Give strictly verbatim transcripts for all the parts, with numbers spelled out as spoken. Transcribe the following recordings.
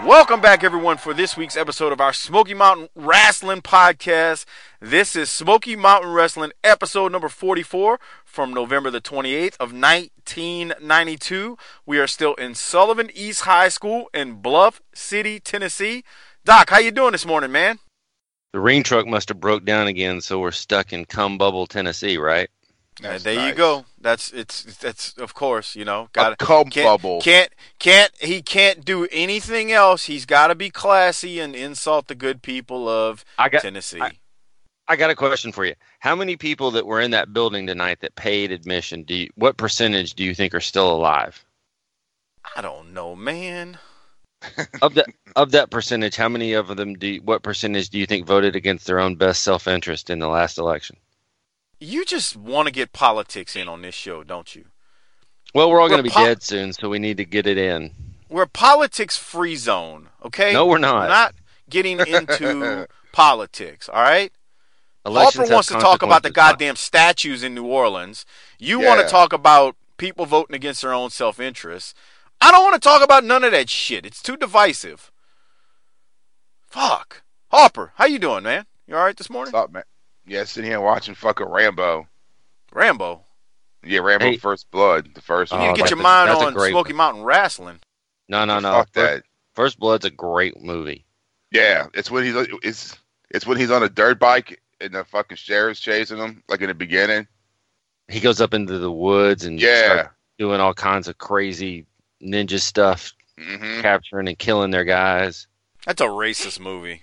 Welcome back, everyone, for this week's episode of our Smoky Mountain Wrestling Podcast. This is Smoky Mountain Wrestling episode number forty-four from November the twenty-eighth of nineteen ninety-two. We are still in Sullivan East High School in Bluff City, Tennessee. Doc, how you doing this morning, man? The rain truck must have broke down again, so we're stuck in Cum Bubble, Tennessee, right? Uh, there nice. You go. That's it's that's of course, you know, got a cum bubble. Can't can't he can't do anything else. He's got to be classy and insult the good people of I got, Tennessee. I, I got a question for you. How many people that were in that building tonight that paid admission? Do you, what percentage do you think are still alive? I don't know, man. of that of that percentage, how many of them do? You, what percentage do you think voted against their own best self-interest in the last election? You just want to get politics in on this show, don't you? Well, we're all going to be po- dead soon, so we need to get it in. We're a politics-free zone, okay? No, we're not. We're not getting into politics, all right? Elections Harper wants to talk about the goddamn statues in New Orleans. You yeah. want to talk about people voting against their own self-interest. I don't want to talk about none of that shit. It's too divisive. Fuck. Harper, how you doing, man? You all right this morning? What's up, man? Yeah, sitting here watching fucking Rambo. Rambo? Yeah, Rambo hey. First Blood, the first you one. You need to get your a, mind on Smoky one. Mountain Wrestling. No, no, no. Fuck First, that. First Blood's a great movie. Yeah, it's when he's it's it's when he's on a dirt bike and the fucking sheriff's chasing him, like in the beginning. He goes up into the woods and yeah. starts doing all kinds of crazy ninja stuff, mm-hmm. capturing and killing their guys. That's a racist movie.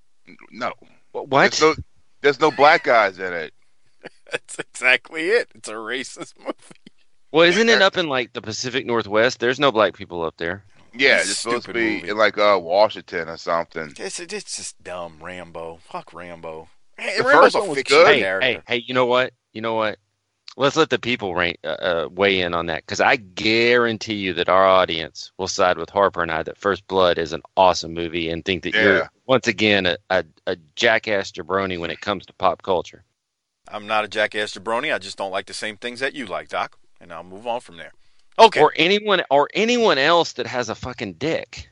No. What? There's no, there's no black guys in it. That's exactly it. It's a racist movie. Well, isn't it up in like the Pacific Northwest? There's no black people up there. Yeah, it's supposed to be movie. in like uh, Washington or something. It's, it's just dumb, Rambo. Fuck Rambo. Hey, the Rambo's first one was good. Hey, hey, hey, you know what? You know what? Let's let the people rank, uh, uh, weigh in on that, because I guarantee you that our audience will side with Harper and I that First Blood is an awesome movie and think that yeah. you're, once again, a, a, a jackass jabroni when it comes to pop culture. I'm not a jackass jabroni. I just don't like the same things that you like, Doc. And I'll move on from there. Okay. Or anyone, or anyone else that has a fucking dick.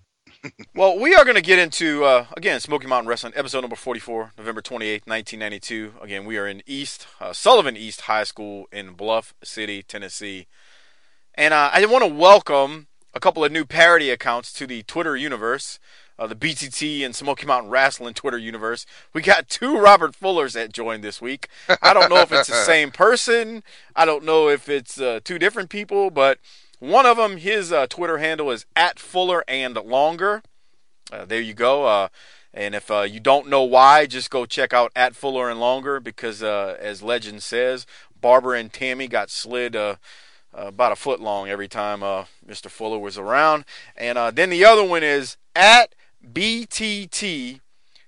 Well, we are going to get into, uh, again, Smoky Mountain Wrestling, episode number forty-four, November twenty-eighth, nineteen ninety-two. Again, we are in East, uh, Sullivan East High School in Bluff City, Tennessee. And uh, I want to welcome a couple of new parody accounts to the Twitter universe, uh, the B T T and Smoky Mountain Wrestling Twitter universe. We got two Robert Fullers that joined this week. I don't know if it's the same person. I don't know if it's uh, two different people, but one of them, his uh, Twitter handle is at Fuller and Longer. Uh, there you go. Uh, and if uh, you don't know why, just go check out at Fuller and Longer because, uh, as legend says, Barbara and Tammy got slid uh, uh, about a foot long every time uh, Mister Fuller was around. And uh, then the other one is at B T T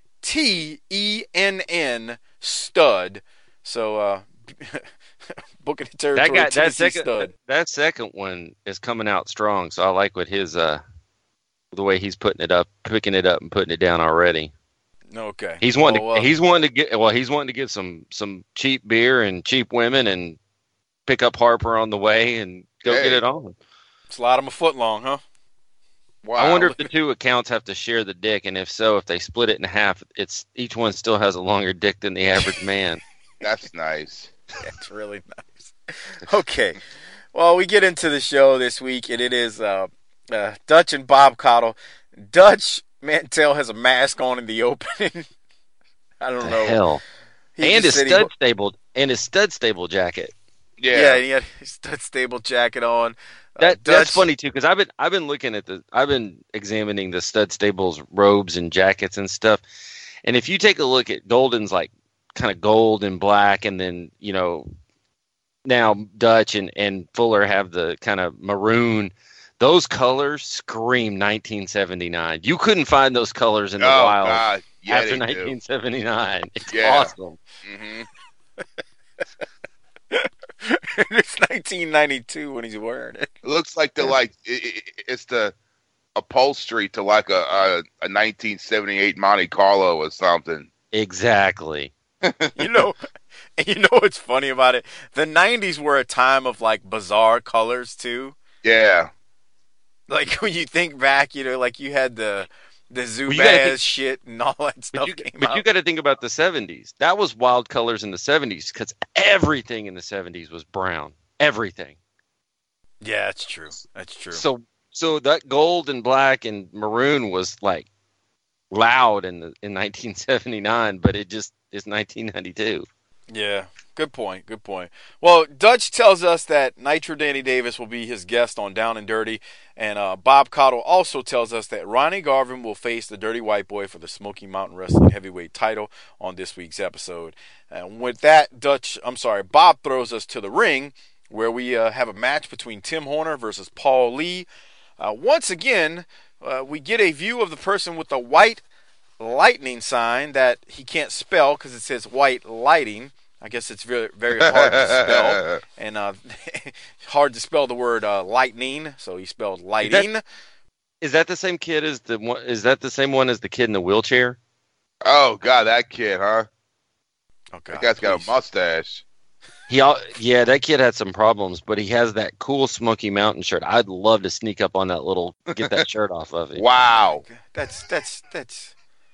T E N N Stud. So, uh, booking the territory. That, guy, that, second, stud. that second one is coming out strong, so I like what his uh, the way he's putting it up, picking it up and putting it down already. Okay. He's wanting well, to. uh, He's wanting to get. Well, he's wanting to get some some cheap beer and cheap women and pick up Harper on the way and go hey. get it on. Slide him a foot long, huh? Wow. I wonder if the two accounts have to share the dick, and if so, if they split it in half, it's each one still has a longer dick than the average man. That's nice. That's really nice. Okay. Well, we get into the show this week, and it is uh, uh, Dutch and Bob Caudle. Dutch Mantel has a mask on in the opening. I don't the know. Hell. He and his just said stud he- stable and his stud stable jacket. Yeah. Yeah, he had his stud stable jacket on. Uh, That Dutch, that's funny too, because I've been I've been looking at the I've been examining the stud stable's robes and jackets and stuff, and if you take a look at Golden's like kind of gold and black, and then you know now Dutch and, and Fuller have the kind of maroon. Those colors scream nineteen seventy-nine. You couldn't find those colors in the oh, wild God. Yeah, after they nineteen seventy-nine. It's Yeah. awesome. Mm-hmm. it's nineteen ninety-two when he's wearing it. It looks like the like it, it, it's the upholstery to like a, a a nineteen seventy-eight Monte Carlo or something. Exactly. You know, and you know what's funny about it? The nineties were a time of like bizarre colors too. Yeah. Like when you think back, you know, like you had the the Well, you gotta Zubaz think, shit and all that but stuff you, came but you out. got to think about the seventies. That was wild colors in the seventies because everything in the seventies was brown. Everything. Yeah, that's true. That's true. So, so that gold and black and maroon was like loud in the in nineteen seventy-nine, but it just is nineteen ninety-two. Yeah, good point. Good point. Well, Dutch tells us that Nitro Danny Davis will be his guest on Down and Dirty, and uh, Bob Cottle also tells us that Ronnie Garvin will face the Dirty White Boy for the Smoky Mountain Wrestling Heavyweight title on this week's episode. And with that, Dutch, I'm sorry, Bob throws us to the ring where we uh, have a match between Tim Horner versus Paul Lee. Uh, once again, uh, we get a view of the person with the white lightning sign that he can't spell because it says white lighting. I guess it's very very hard to spell, and uh, hard to spell the word uh, lightning. So he spelled lighting. Is that, is that the same kid as the one? Is that the same one as the kid in the wheelchair? Oh God, that kid, huh? Oh, God, that guy's got please. a mustache. He, al- yeah, that kid had some problems, but he has that cool Smoky Mountain shirt. I'd love to sneak up on that little, get that shirt off of it. Wow, That's that's that's.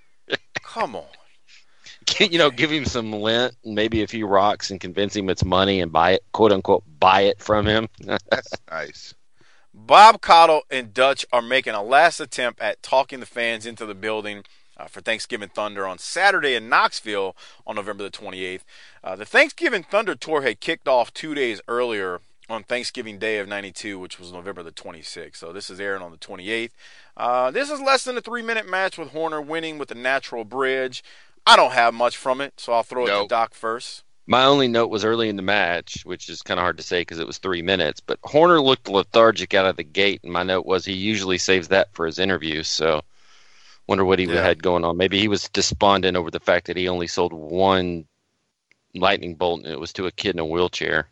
Come on. You know, give him some lint, and maybe a few rocks, and convince him it's money, and buy it, quote unquote, buy it from him. that's nice. Bob Cottle and Dutch are making a last attempt at talking the fans into the building uh, for Thanksgiving Thunder on Saturday in Knoxville on November the twenty-eighth. Uh, the Thanksgiving Thunder tour had kicked off two days earlier on Thanksgiving Day of ninety-two, which was November the twenty-sixth. So this is airing on the twenty-eighth. Uh, this is less than a three-minute match with Horner winning with a natural bridge. I don't have much from it, so I'll throw it Nope. to Doc first. My only note was early in the match, which is kind of hard to say because it was three minutes, but Horner looked lethargic out of the gate, and my note was he usually saves that for his interviews, so wonder what he Yeah. had going on. Maybe he was despondent over the fact that he only sold one lightning bolt, and it was to a kid in a wheelchair.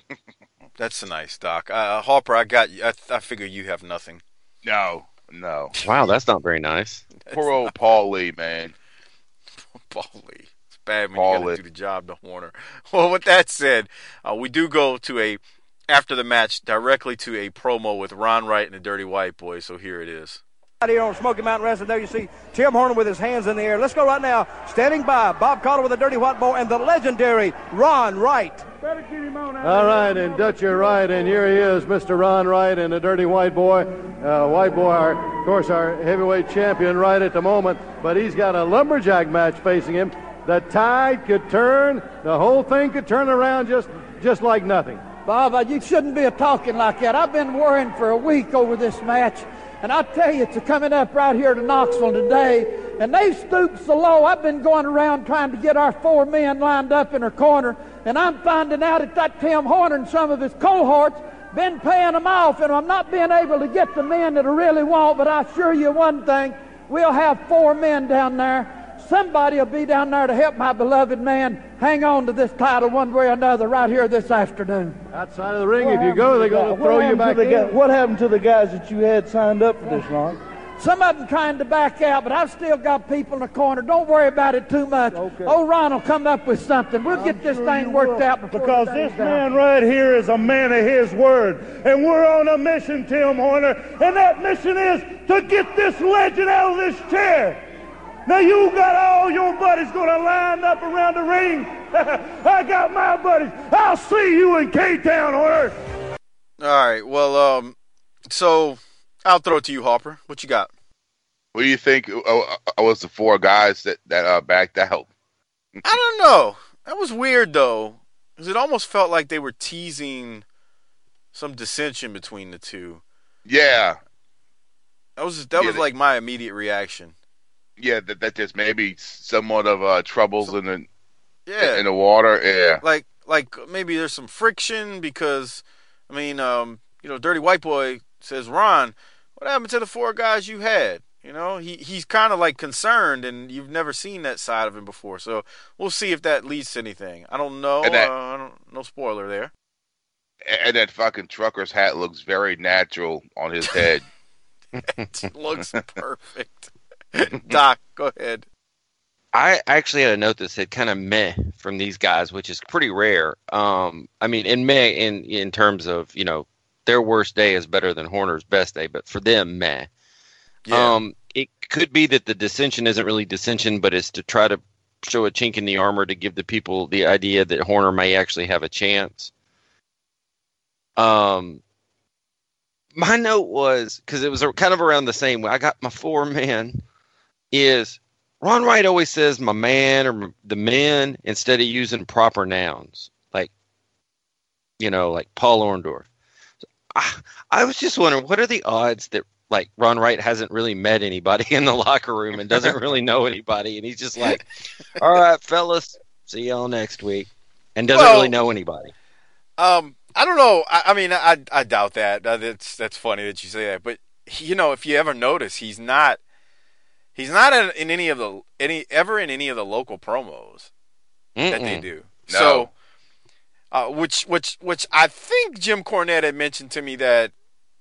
That's nice, Doc. Uh, Harper, I got you. I, I figure you have nothing. No, no. Wow, that's not very nice. Poor old Paul Lee, man. Paul Lee. It's bad when Paul you got Lee. to do the job to Horner. Well, with that said, uh, we do go to a, after the match, directly to a promo with Ron Wright and the Dirty White Boy. So here it is. Out here on Smoky Mountain Wrestling, there you see Tim Horner with his hands in the air. Let's go right now. Standing by, Bob Cottle with the Dirty White Boy and the legendary Ron Wright. All right, and Dutch, you're right, and here he is, Mister Ron Wright and the Dirty White Boy. Uh, White Boy, our, of course, our heavyweight champion right at the moment, but he's got a lumberjack match facing him. The tide could turn, the whole thing could turn around just, just like nothing. Bob, uh, you shouldn't be talking like that. I've been worrying for a week over this match, and I tell you, it's coming up right here to Knoxville today, and they've stooped so low. I've been going around trying to get our four men lined up in a corner, and I'm finding out that that Tim Horner and some of his cohorts been paying them off, and I'm not being able to get the men that I really want, but I assure you one thing, we'll have four men down there. Somebody will be down there to help my beloved man hang on to this title one way or another right here this afternoon. Outside of the ring, if you go, they're going to throw you back in. What happened to the guys that you had signed up for this, Ron? Some of them trying to back out, but I've still got people in the corner. Don't worry about it too much. Okay. Oh, Ron will come up with something. We'll get this Sure thing you worked will, out before because the this day's man out. right here is a man of his word, and we're on a mission, Tim Horner, and that mission is to get this legend out of this chair. Now you got all your buddies going to line up around the ring. I got my buddies. I'll see you in K-Town, Horner. All right. Well, um, so I'll throw it to you, Harper. What you got? What do you think uh, uh, was the four guys that, that uh, backed out? I don't know. That was weird, though, because it almost felt like they were teasing some dissension between the two. Yeah. That was that Yeah, was they- like my immediate reaction. Yeah, that, that there's maybe somewhat of uh, troubles in the Yeah. in the water. Yeah. like like maybe there's some friction because I mean, um, you know, Dirty White Boy says, Ron, what happened to the four guys you had? You know, he he's kind of like concerned, and you've never seen that side of him before. So we'll see if that leads to anything. I don't know. And that- uh, I don't, no spoiler there. And that fucking trucker's hat looks very natural on his head. It looks perfect. Doc, go ahead. I actually had a note that said kind of meh from these guys, which is pretty rare. Um, I mean, in meh in in terms of, you know, their worst day is better than Horner's best day, but for them, meh. Yeah. Um, it could be that the dissension isn't really dissension, but it's to try to show a chink in the armor to give the people the idea that Horner may actually have a chance. Um, my note was, because it was kind of around the same way, I got my four men, is Ron Wright always says my man or the men instead of using proper nouns, like, you know, like Paul Orndorff. I, I was just wondering, what are the odds that, like, Ron Wright hasn't really met anybody in the locker room and doesn't really know anybody, and he's just like, all right, fellas, see y'all next week, and doesn't Well, really know anybody. Um, I don't know. I, I mean, I I doubt that. Uh, That's that's funny that you say that. But you know, if you ever notice, he's not he's not in, in any of the any ever in any of the local promos Mm-mm. that they do. No. So, uh, which which which I think Jim Cornette had mentioned to me that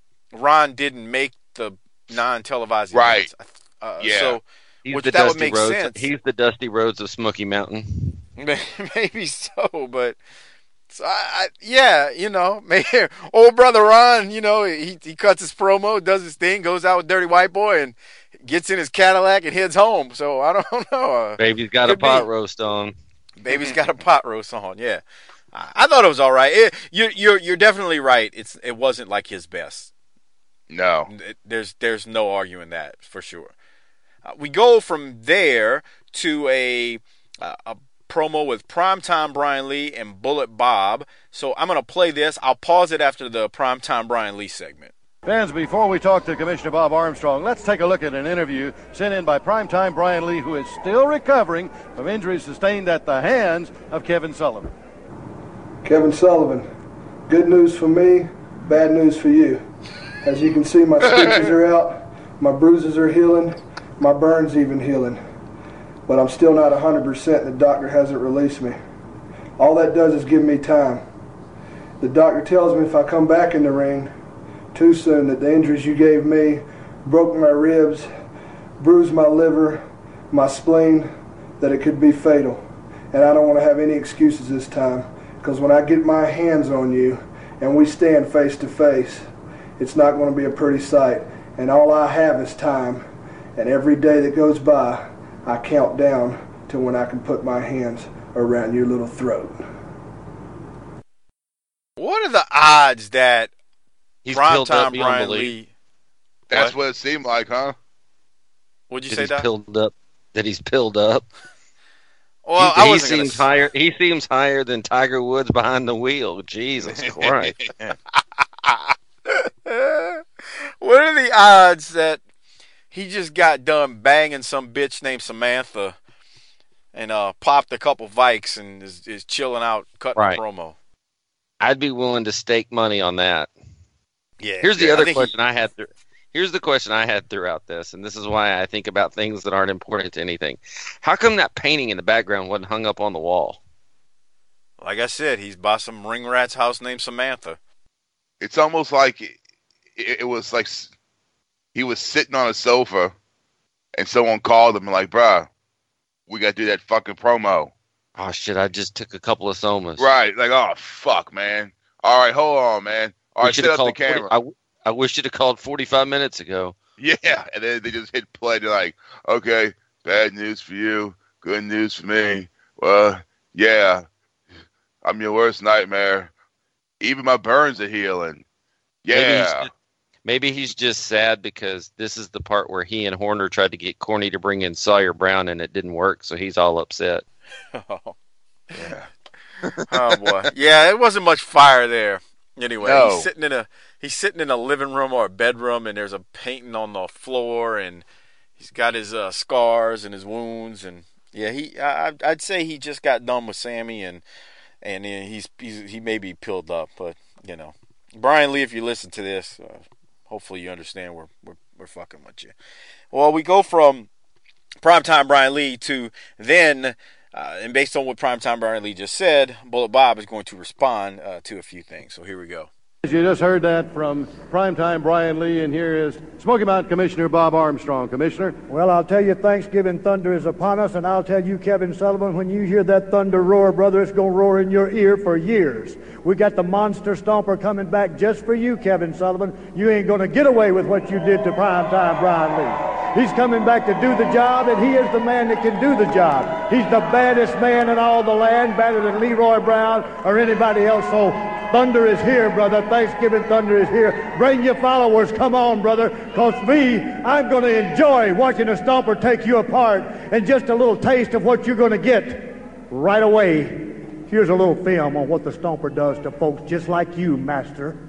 Ron didn't make the non-televised Right. events. Uh, Yeah. So, He's which the that would Dusty make Rhodes. sense. He's the Dusty Rhodes of Smoky Mountain. Maybe so, but so I, I, yeah, you know, maybe old brother Ron, you know, he he cuts his promo, does his thing, goes out with Dirty White Boy, and gets in his Cadillac and heads home. So I don't know. Uh, Baby's got a could pot be. roast on. Baby's got a pot roast on. Yeah, I, I thought it was all right. It, you're you're you're definitely right. It's it wasn't like his best. No. It- there's there's no arguing that for sure. Uh, we go from there to a uh, a promo with Primetime Brian Lee and Bullet Bob. So I'm going to play this. I'll pause it after the Primetime Brian Lee segment. Fans, before we talk to Commissioner Bob Armstrong, let's take a look at an interview sent in by primetime Brian Lee, who is still recovering from injuries sustained at the hands of Kevin Sullivan. Kevin Sullivan, good news for me, bad news for you. As you can see, my stitches are out, my bruises are healing, my burn's even healing. But I'm still not one hundred percent. The doctor hasn't released me. All that does is give me time. The doctor tells me if I come back in the ring too soon that the injuries you gave me broke my ribs, bruised my liver, my spleen, that it could be fatal. And I don't want to have any excuses this time, because when I get my hands on you and we stand face to face, it's not going to be a pretty sight. And all I have is time. And every day that goes by, I count down to when I can put my hands around your little throat. What are the odds that He's pilled up Primetime beyond Brian belief. Lee... That's What? what it seemed like, huh? What'd you That say, he's Doc? pilled up. That he's pilled up. Well, he, I he wasn't gonna seems s- higher. He seems higher than Tiger Woods behind the wheel. Jesus Christ! What are the odds that he just got done banging some bitch named Samantha and uh, popped a couple Vikes and is, is chilling out cutting Right. a promo? I'd be willing to stake money on that. Yeah. Here's the yeah, I other think question he- I had. Th- Here's the question I had throughout this, and this is why I think about things that aren't important to anything. How come that painting in the background wasn't hung up on the wall? like I said, he's by some ring rat's house named Samantha. It's almost like it, it was like s- he was sitting on a sofa and someone called him and like, bruh, we got to do that fucking promo. Oh shit! I just took a couple of somas. Right. Like, oh, fuck, man. All right, hold on, man. All We right, should set have up the called. forty camera. I, w- I wish you'd have called forty-five minutes ago. Yeah, and then they just hit play. They're like, okay, bad news for you, good news for me. Well, yeah, I'm your worst nightmare. Even my burns are healing. Maybe he's, Yeah. just, maybe he's just sad because this is the part where he and Horner tried to get Corny to bring in Sawyer Brown and it didn't work, so he's all upset. Oh, Yeah. oh boy. Yeah, it wasn't much fire there. Anyway, No. he's sitting in a he's sitting in a living room or a bedroom, and there's a painting on the floor, and he's got his uh, scars and his wounds, and yeah, he I, I'd- I'd say he just got done with Sammy, and and uh, he's, he's he may be pilled up, but you know, Brian Lee, if you listen to this, uh, hopefully you understand we're we're we're fucking with you. Well, we go from Primetime Brian Lee to then. Uh, and based on what Primetime Brian Lee just said, Bullet Bob is going to respond uh, to a few things. So here we go. You just heard that from primetime Brian Lee, and here is Smoky Mountain Commissioner Bob Armstrong. Commissioner? Well, I'll tell you, Thanksgiving thunder is upon us, and I'll tell you, Kevin Sullivan, when you hear that thunder roar, brother, it's going to roar in your ear for years. We got the Monster Stomper coming back just for you, Kevin Sullivan. You ain't going to get away with what you did to primetime Brian Lee. He's coming back to do the job, and he is the man that can do the job. He's the baddest man in all the land, better than Leroy Brown or anybody else. So thunder is here, brother. Thanksgiving thunder is here. Bring your followers. Come on, brother. Because me, I'm going to enjoy watching a Stomper take you apart, and just a little taste of what you're going to get right away. Here's a little film on what the Stomper does to folks just like you, Master.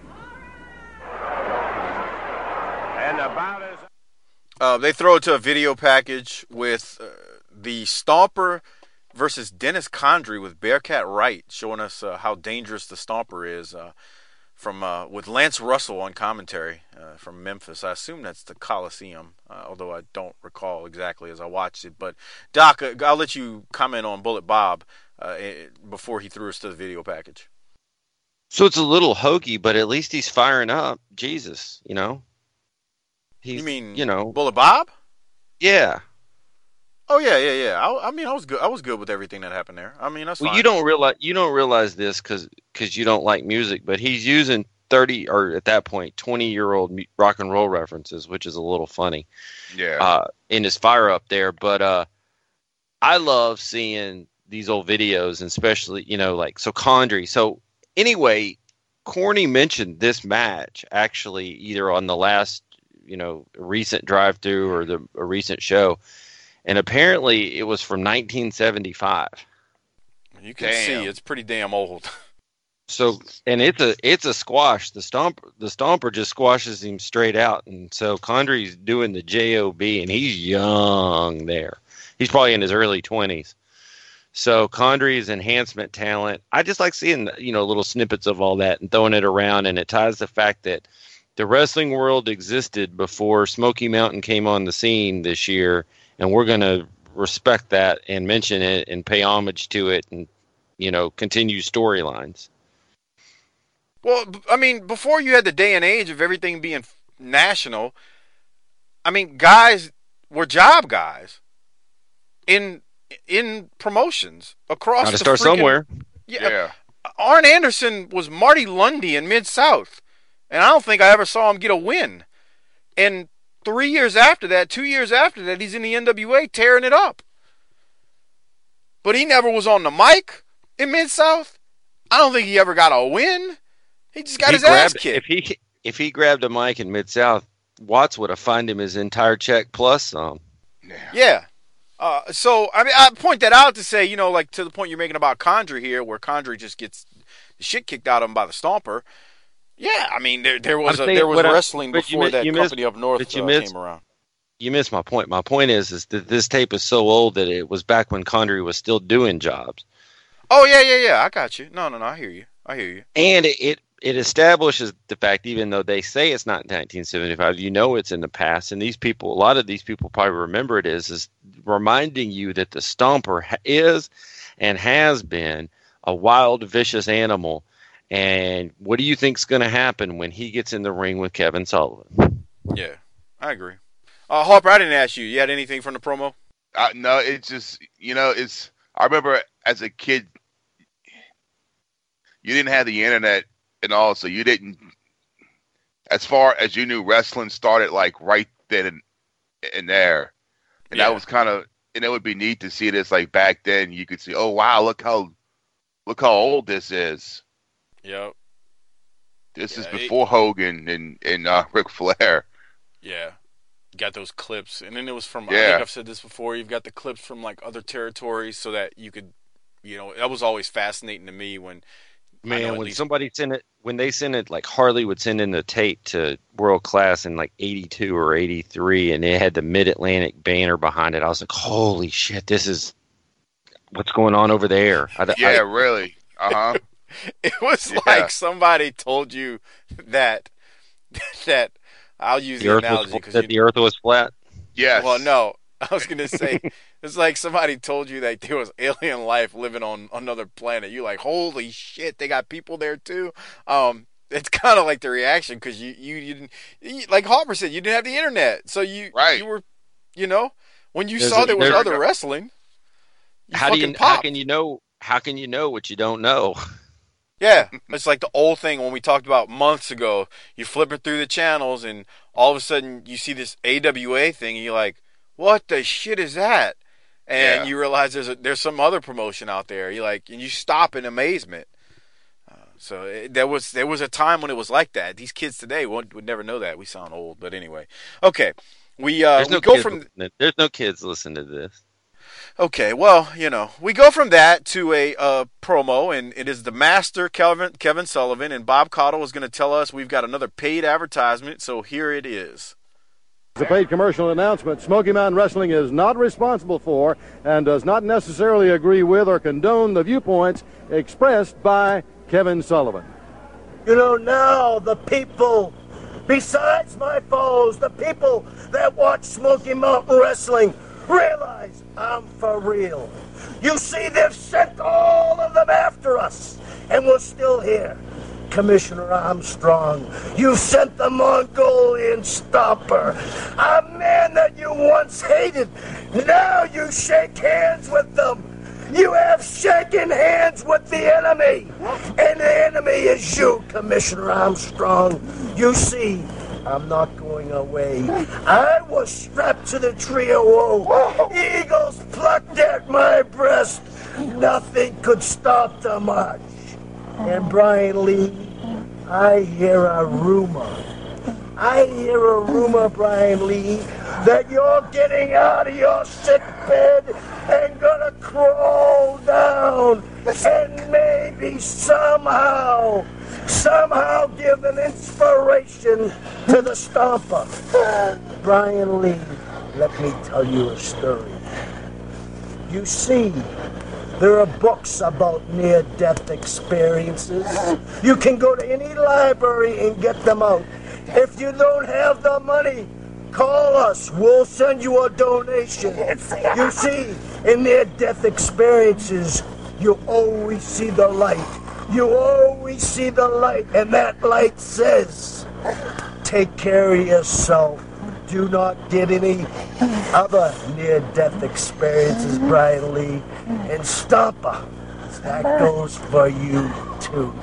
And about as uh, they throw it to a video package with uh, the Stomper versus Dennis Condrey with Bearcat Wright, showing us uh, how dangerous the Stomper is. Uh, from uh, with Lance Russell on commentary uh, from Memphis. I assume that's the Coliseum, uh, although I don't recall exactly as I watched it. But Doc, uh, I'll let you comment on Bullet Bob uh, before he threw us to the video package. So it's a little hokey, but at least he's firing up. Jesus, you know. He's, you mean you know Bullet Bob? Yeah. Oh yeah, yeah, yeah. I, I mean, I was good. I was good with everything that happened there. I mean, that's well. fine. You don't realize you don't realize this because because you don't like music, but he's using thirty or at that point twenty year old rock and roll references, which is a little funny. Yeah. Uh, in his fire up there, but uh, I love seeing these old videos, and especially you know like so Condrey. So anyway, Corny mentioned this match actually either on the last you know recent drive through or the a recent show. And apparently it was from nineteen seventy-five. You can damn. see it's pretty damn old. So, and it's a it's a squash. The stomper the stomper just squashes him straight out. And so Condrey's doing the job, and he's young there. He's probably in his early twenties. So Condrey's enhancement talent. I just like seeing you know little snippets of all that and throwing it around, and it ties the fact that the wrestling world existed before Smoky Mountain came on the scene this year. And we're going to respect that and mention it and pay homage to it and, you know, continue storylines. Well, I mean, before you had the day and age of everything being national, I mean, guys were job guys in in promotions across Got to the start freaking, somewhere. Yeah, Yeah. Arn Anderson was Marty Lundy in Mid-South, and I don't think I ever saw him get a win. And Three years after that, two years after that, he's in the N W A tearing it up. But he never was on the mic in Mid-South. I don't think he ever got a win. He just got He his ass grabbed, kicked. if he if he grabbed a mic in Mid-South, Watts would have fined him his entire check plus some. Yeah. Uh, so, I mean, I point that out to say, you know, like to the point you're making about Condrey here, where Condrey just gets the shit kicked out of him by the Stomper. Yeah, I mean, there there was I'm a, saying, there was I- wrestling but you before mi- that you company missed- up north but you uh, missed- came around. You missed my point. My point is is that this tape is so old that it was back when Condrey was still doing jobs. Oh, yeah, yeah, yeah, I got you. No, no, no, I hear you. I hear you. And it, it, it establishes the fact, even though they say it's not nineteen seventy-five, you know it's in the past. And these people, a lot of these people probably remember it is, is reminding you that the Stomper ha- is and has been a wild, vicious animal. And what do you think's going to happen when he gets in the ring with Kevin Sullivan? Yeah, I agree. Uh, Harper, I didn't ask you. You had anything from the promo? Uh, no, it's just you know, it's. I remember as a kid, you didn't have the internet and all, so you didn't. As far as you knew, wrestling started like right then and, and there, and Yeah. that was kind of. And it would be neat to see this like back then. You could see, oh wow, look how, look how old this is. Yep. This is Yeah, it- before Hogan and and uh, Ric Flair. Yeah. You got those clips. And then it was from, I Yeah. think I've said this before, you've got the clips from like other territories so that you could, you know, that was always fascinating to me when, I know Man, at when least- somebody sent it, when they sent it, like Harley would send in the tape to World Class in like eighty-two or eighty-three, and it had the Mid Atlantic banner behind it. I was like, holy shit, this is what's going on over there. I, Yeah, I, really. Uh huh. it was Yeah. like somebody told you that, that, I'll use the the, earth was, analogy fl- because that the earth was flat. Yes. well, no, I was going to say, it's like somebody told you that there was alien life living on another planet. You're like, holy shit, they got people there too. Um, it's kind of like the reaction because you, you you didn't you, like Harper said, you didn't have the internet, so you Right. you were, you know, when you There's saw a- there was there- other wrestling. You How do you fucking how popped. can you know how can you know what you don't know? Yeah, it's like the old thing when we talked about months ago. You're flipping through the channels, and all of a sudden you see this A W A thing, and you're like, "What the shit is that?" And Yeah. you realize there's a, there's some other promotion out there. You like, and you stop in amazement. Uh, so it, there was there was a time when it was like that. These kids today would, would never know that. We sound old, but anyway. Okay, we uh, There's we no go kids from. listening- there's no kids listening to this. Okay, well, you know, we go from that to a uh, promo, and it is the master, Kevin, Kevin Sullivan, and Bob Caudle is going to tell us we've got another paid advertisement, so here it is. It's a paid commercial announcement. Smoky Mountain Wrestling is not responsible for and does not necessarily agree with or condone the viewpoints expressed by Kevin Sullivan. You know, now the people, besides my foes, the people that watch Smoky Mountain Wrestling, realize I'm for real. You see, they've sent all of them after us, and we're still here. Commissioner Armstrong, you sent the Mongolian Stomper, a man that you once hated. Now you shake hands with them. You have shaken hands with the enemy, and the enemy is you, Commissioner Armstrong. You see, I'm not going away. I was strapped to the tree of woe. Eagles plucked at my breast. Nothing could stop the march. And Brian Lee, I hear a rumor. I hear a rumor, Brian Lee, that you're getting out of your sick bed and gonna crawl down and maybe somehow, somehow give an inspiration to the Stomper. Brian Lee, let me tell you a story. You see, there are books about near-death experiences. You can go to any library and get them out. If you don't have the money, call us. We'll send you a donation. You see, in near-death experiences, you always see the light. You always see the light, and that light says, take care of yourself. Do not get any other near-death experiences, Brian Lee. And Stomper, that goes for you, too.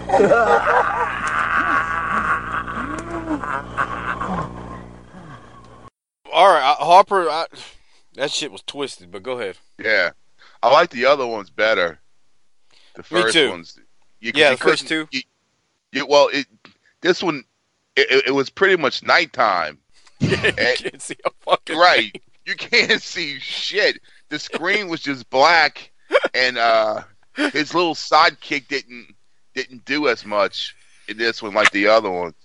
All right, uh, Harper, I, that shit was twisted, but go ahead. Yeah, I like the other ones better. The Me first too. ones. You, Yeah, you the first couldn't- two. You, you, well, it, this one, it, it- it was pretty much nighttime. you And- can't see a fucking Right. thing. You can't see shit. The screen was just black, and uh, his little sidekick didn't didn't do as much in this one like the other ones.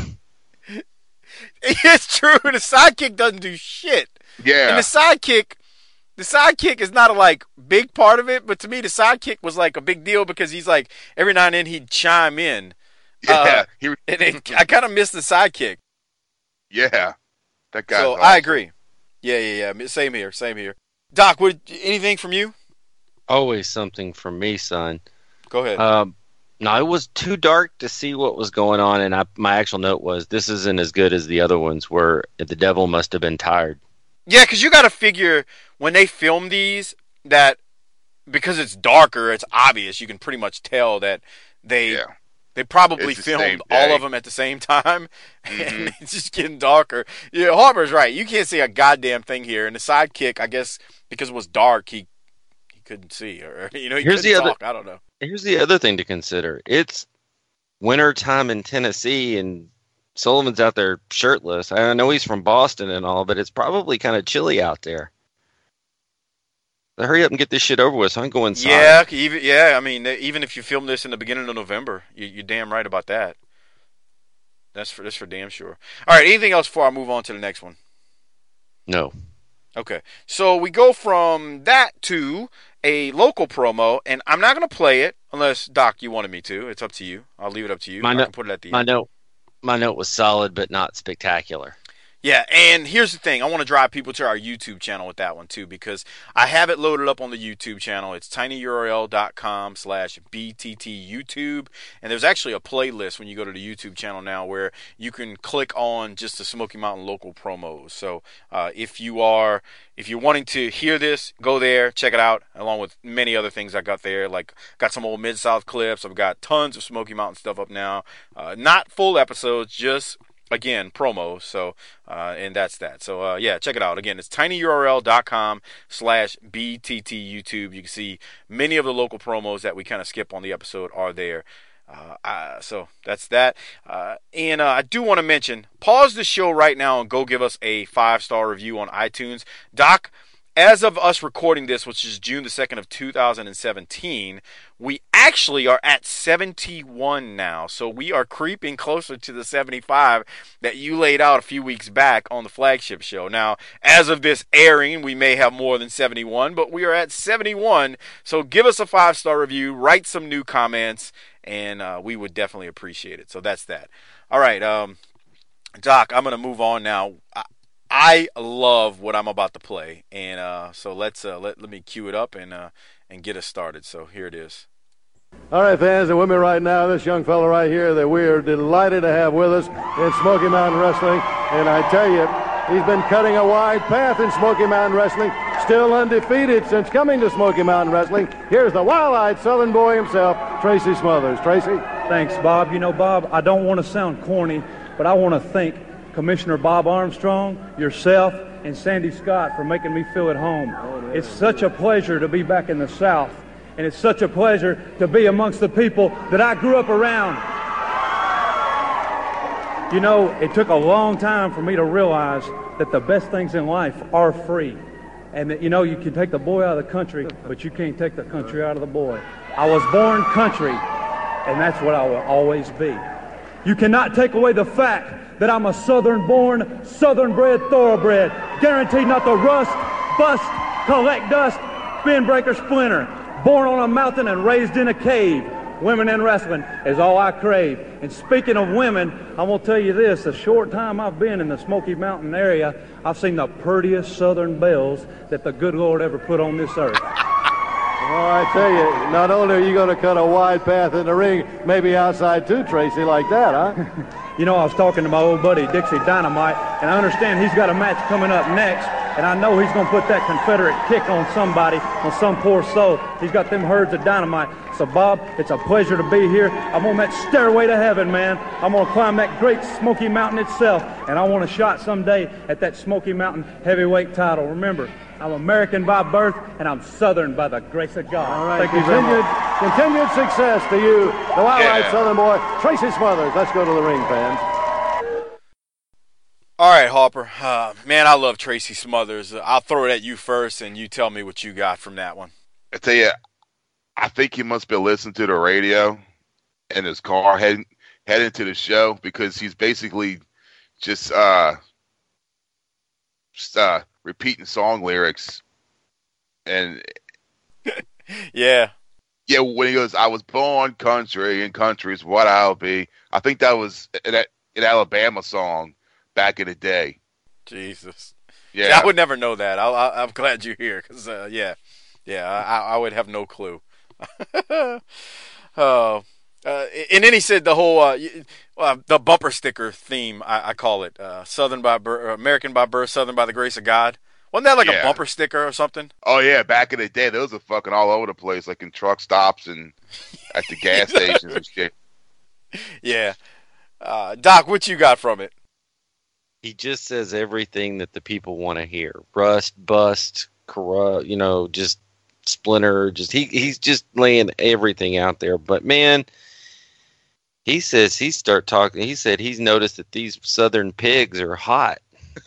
It's true. The sidekick doesn't do shit. And Yeah. the sidekick, the sidekick is not a like big part of it, but to me, the sidekick was like a big deal because he's like every now and then he'd chime in, Yeah. uh, he, and it, I kind of miss the sidekick. yeah. That guy. So I agree. Yeah, yeah, yeah. Same here. Same here. Doc, what? Anything from you? Always something from me, son. Go ahead. Um, no, it was too dark to see what was going on, and I, my actual note was, this isn't as good as the other ones, where the devil must have been tired. Yeah, because you got to figure when they film these that because it's darker, it's obvious. You can pretty much tell that they Yeah. they probably It's the same filmed all day. of them at the same time, Mhm. and it's just getting darker. Yeah, Harper's right. You can't see a goddamn thing here. And the sidekick, I guess, because it was dark, he he couldn't see, or you know, he Here's couldn't the other- talk. I don't know. Here's the other thing to consider. It's winter time in Tennessee, and Sullivan's out there shirtless. I know he's from Boston and all, but it's probably kind of chilly out there. So hurry up and get this shit over with so I can go inside. Yeah, even yeah. I mean, even if you film this in the beginning of November, you, you're damn right about that. That's for that's for damn sure. All right. Anything else before I move on to the next one? No. Okay. So we go from that to a local promo, and I'm not going to play it unless Doc, you wanted me to. It's up to you. I'll leave it up to you. My I no- can put it at the My end. note, my note was solid, but not spectacular. Yeah, and here's the thing. I want to drive people to our YouTube channel with that one, too, because I have it loaded up on the YouTube channel. It's tinyurl.com slash bttyoutube, and there's actually a playlist when you go to the YouTube channel now where you can click on just the Smoky Mountain local promos. So uh, if you are, if you're wanting to hear this, go there, check it out, along with many other things I got there. Like, got some old Mid-South clips. I've got tons of Smoky Mountain stuff up now. Uh, not full episodes, just... Again, promo, so, uh, and that's that. So, uh, yeah, check it out. Again, it's tinyurl.com slash bttyoutube. You can see many of the local promos that we kind of skip on the episode are there. Uh, uh, so, that's that. Uh, and uh, I do want to mention, pause the show right now and go give us a five-star review on iTunes. Doc, as of us recording this, which is June the second of two thousand seventeen, we actually are at seventy-one now. So we are creeping closer to the seventy-five that you laid out a few weeks back on the flagship show. Now, as of this airing, we may have more than seventy-one, but we are at seventy-one. So give us a five-star review, write some new comments, and uh, we would definitely appreciate it. So that's that. All right, um, Doc, I'm going to move on now. I, I love what I'm about to play, and uh, so let's uh, let let me cue it up and uh, and get us started. So here it is. All right, fans, and with me right now, this young fellow right here that we are delighted to have with us in Smoky Mountain Wrestling, and I tell you, he's been cutting a wide path in Smoky Mountain Wrestling, still undefeated since coming to Smoky Mountain Wrestling. Here's the wild-eyed Southern boy himself, Tracy Smothers. Tracy? Thanks, Bob. You know, Bob, I don't want to sound corny, but I want to thank Commissioner Bob Armstrong, yourself, and Sandy Scott for making me feel at home. It's such a pleasure to be back in the South, and it's such a pleasure to be amongst the people that I grew up around. You know, it took a long time for me to realize that the best things in life are free, and that, you know, you can take the boy out of the country, but you can't take the country out of the boy. I was born country, and that's what I will always be. You cannot take away the fact that I'm a Southern-born, Southern-bred thoroughbred, guaranteed not to rust, bust, collect dust, spin, break, or splinter. Born on a mountain and raised in a cave. Women in wrestling is all I crave. And speaking of women, I'm going to tell you this. The short time I've been in the Smoky Mountain area, I've seen the prettiest Southern belles that the good Lord ever put on this earth. Well, I tell you, not only are you going to cut a wide path in the ring, maybe outside too, Tracy, like that, huh? You know, I was talking to my old buddy, Dixie Dynamite, and I understand he's got a match coming up next, and I know he's going to put that Confederate kick on somebody, on some poor soul. He's got them herds of dynamite. So, Bob, it's a pleasure to be here. I'm on that stairway to heaven, man. I'm going to climb that great Smoky Mountain itself, and I want a shot someday at that Smoky Mountain heavyweight title. Remember, I'm American by birth, and I'm Southern by the grace of God. All right, Thank you continued, very much. continued success to you, the wild-eyed Yeah. Southern boy, Tracy Smothers. Let's go to the ring, fans. All right, Harper. Uh, man, I love Tracy Smothers. Uh, I'll throw it at you first, and you tell me what you got from that one. I tell you, I think he must be listening to the radio in his car heading heading to the show, because he's basically just uh, just uh, repeating song lyrics. And Yeah. yeah, when he goes, "I was born country, and country's what I'll be." I think that was an, an Alabama song back in the day. Jesus. Yeah, Yeah, I would never know that. I, I, I'm glad you're here, because, uh, yeah. Yeah, I, I would have no clue. Oh. Uh, and then he said the whole uh, uh, the bumper sticker theme. I, I call it uh, Southern by birth, American by birth, Southern by the grace of God. Wasn't that like Yeah. a bumper sticker or something? Oh yeah, back in the day, those are fucking all over the place, like in truck stops and at the gas stations and shit. Yeah. Uh, Doc, what you got from it? He just says everything that the people want to hear. Rust, bust, corrupt, you know, just splinter. Just he he's just laying everything out there. But man, he says he start talking. He said he's noticed that these Southern pigs are hot.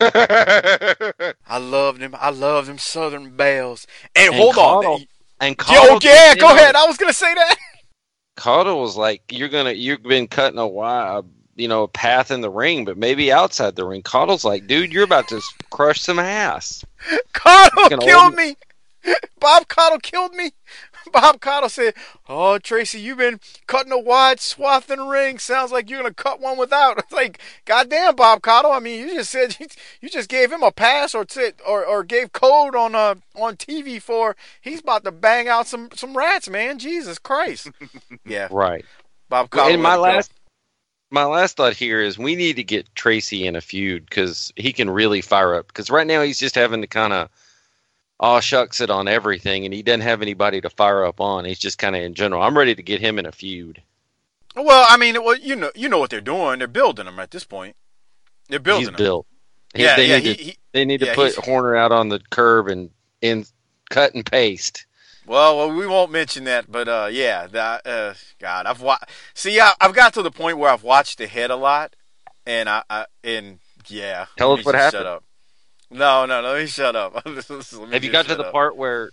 I love them. I love them Southern belles. And, And hold Caudle- on. And Yo, Caudle, yeah, you go know, ahead. I was gonna say that. Caudle was like, "You're gonna, you've been cutting a wide, you know, a path in the ring, but maybe outside the ring." Caudle's like, "Dude, you're about to crush some ass." Caudle Gonna killed hold- me. Bob Caudle killed me. Bob Caudle said, "Oh, Tracy, you've been cutting a wide swath in the ring. Sounds like you're gonna cut one without." It's like, goddamn, Bob Caudle. I mean, you just said you, you just gave him a pass or t- or or gave code on uh on T V for he's about to bang out some some rats, man. Jesus Christ. Yeah, right. Bob Caudle. And my last. My last thought here is we need to get Tracy in a feud because he can really fire up. Because right now he's just having to kind of aw shucks it on everything, and he doesn't have anybody to fire up on. He's just kind of in general. I'm ready to get him in a feud. Well, I mean, well, you know, you know what they're doing. They're building him at this point. They're building He's him. built. He, yeah, they yeah. Need He, to, he, they need to yeah, put Horner out on the curb and and cut and paste. Well, well, we won't mention that, but uh, yeah, that, uh, God, I've wa- see, I, I've got to the point where I've watched the head a lot, and I, I and yeah, tell us what happened. Shut up. No, no, no, let me shut up. Let me Have you got to the up. part where?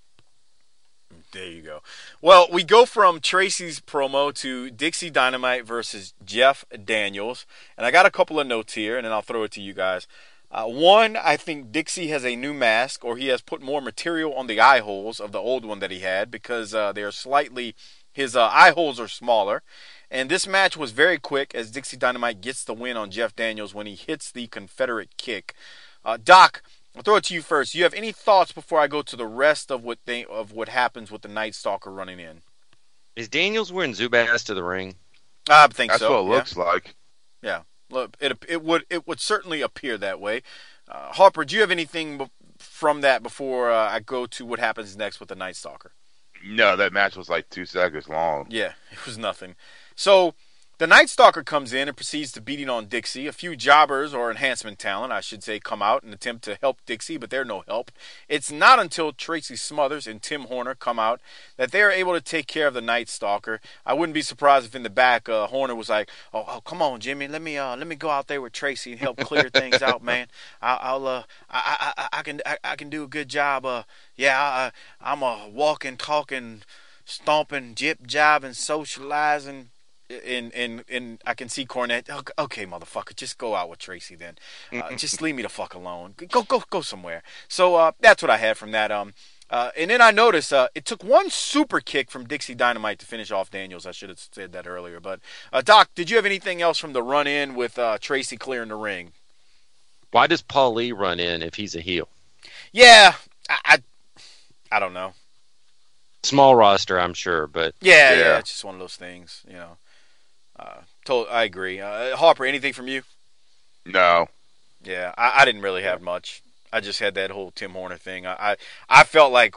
There you go. Well, we go from Tracy's promo to Dixie Dynamite versus Jeff Daniels, and I got a couple of notes here, and then I'll throw it to you guys. Uh, one, I think Dixie has a new mask, or he has put more material on the eye holes of the old one that he had because uh, they are slightly, his uh, eye holes are smaller. And this match was very quick as Dixie Dynamite gets the win on Jeff Daniels when he hits the Confederate kick. Uh, Doc, I'll throw it to you first. Do you have any thoughts before I go to the rest of what they, of what happens with the Night Stalker running in? Is Daniels wearing Zubaz to the ring? I think That's so. what it yeah. looks like. Yeah. Look, it it would it would certainly appear that way. Uh, Harper, do you have anything b- from that before uh, I go to what happens next with the Night Stalker? No, that match was like two seconds long. Yeah, it was nothing. So the Night Stalker comes in and proceeds to beating on Dixie. A few jobbers or enhancement talent, I should say, come out and attempt to help Dixie, but they're no help. It's not until Tracy Smothers and Tim Horner come out that they are able to take care of the Night Stalker. I wouldn't be surprised if in the back uh, Horner was like, "Oh, oh, come on, Jimmy, let me uh, let me go out there with Tracy and help clear things out, man. I, I'll uh, I, I, I can I, I can do a good job. Uh, yeah, I, I'm a walking, talking, stomping, jip jobbing, socializing." And, and, and I can see Cornette. Okay, motherfucker, just go out with Tracy then. Uh, just leave me the fuck alone. Go go go somewhere. So uh, that's what I had from that. Um, uh, and then I noticed uh, it took one super kick from Dixie Dynamite to finish off Daniels. I should have said that earlier. But uh, Doc, did you have anything else from the run in with uh, Tracy clearing the ring? Why does Paul Lee run in if he's a heel? Yeah, I I, I don't know. Small roster, I'm sure, but yeah, yeah, yeah, it's just one of those things, you know. Uh, told, I agree. Uh, Harper, anything from you? No. Yeah, I, I didn't really have much. I just had that whole Tim Horner thing. I, I, I felt like,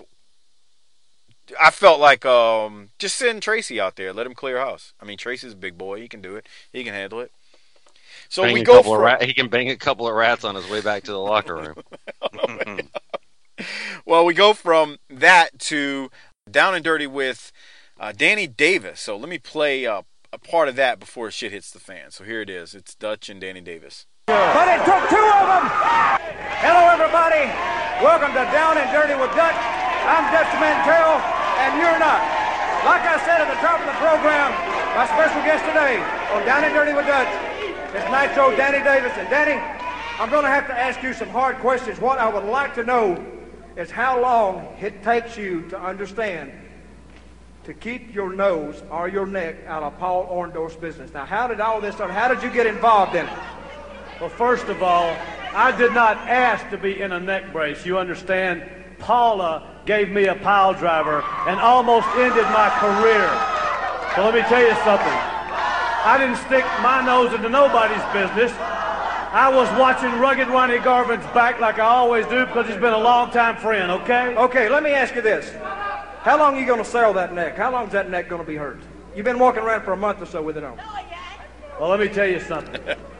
I felt like um, just send Tracy out there, let him clear house. I mean, Tracy's a big boy; he can do it. He can handle it. So bang we a go couple from. of rat, he can bang a couple of rats on his way back to the locker room. Well, we go from that to Down and Dirty with uh, Danny Davis. So let me play uh, a part of that before shit hits the fan. So here it is. It's Dutch and Danny Davis. But it took two of them. Hello, everybody. Welcome to Down and Dirty with Dutch. I'm Dutch Mantell, and you're not. Like I said at the top of the program, my special guest today on Down and Dirty with Dutch is Nitro Danny Davis. And Danny, I'm going to have to ask you some hard questions. What I would like to know is how long it takes you to understand to keep your nose or your neck out of Paul Orndorff's business. Now, how did all this start? How did you get involved in it? Well, first of all, I did not ask to be in a neck brace. You understand? Paula gave me a pile driver and almost ended my career. So let me tell you something. I didn't stick my nose into nobody's business. I was watching Rugged Ronnie Garvin's back like I always do because he's been a long-time friend, okay? Okay, let me ask you this. How long are you going to sell that neck? How long is that neck going to be hurt? You've been walking around for a month or so with it on. Well, let me tell you something.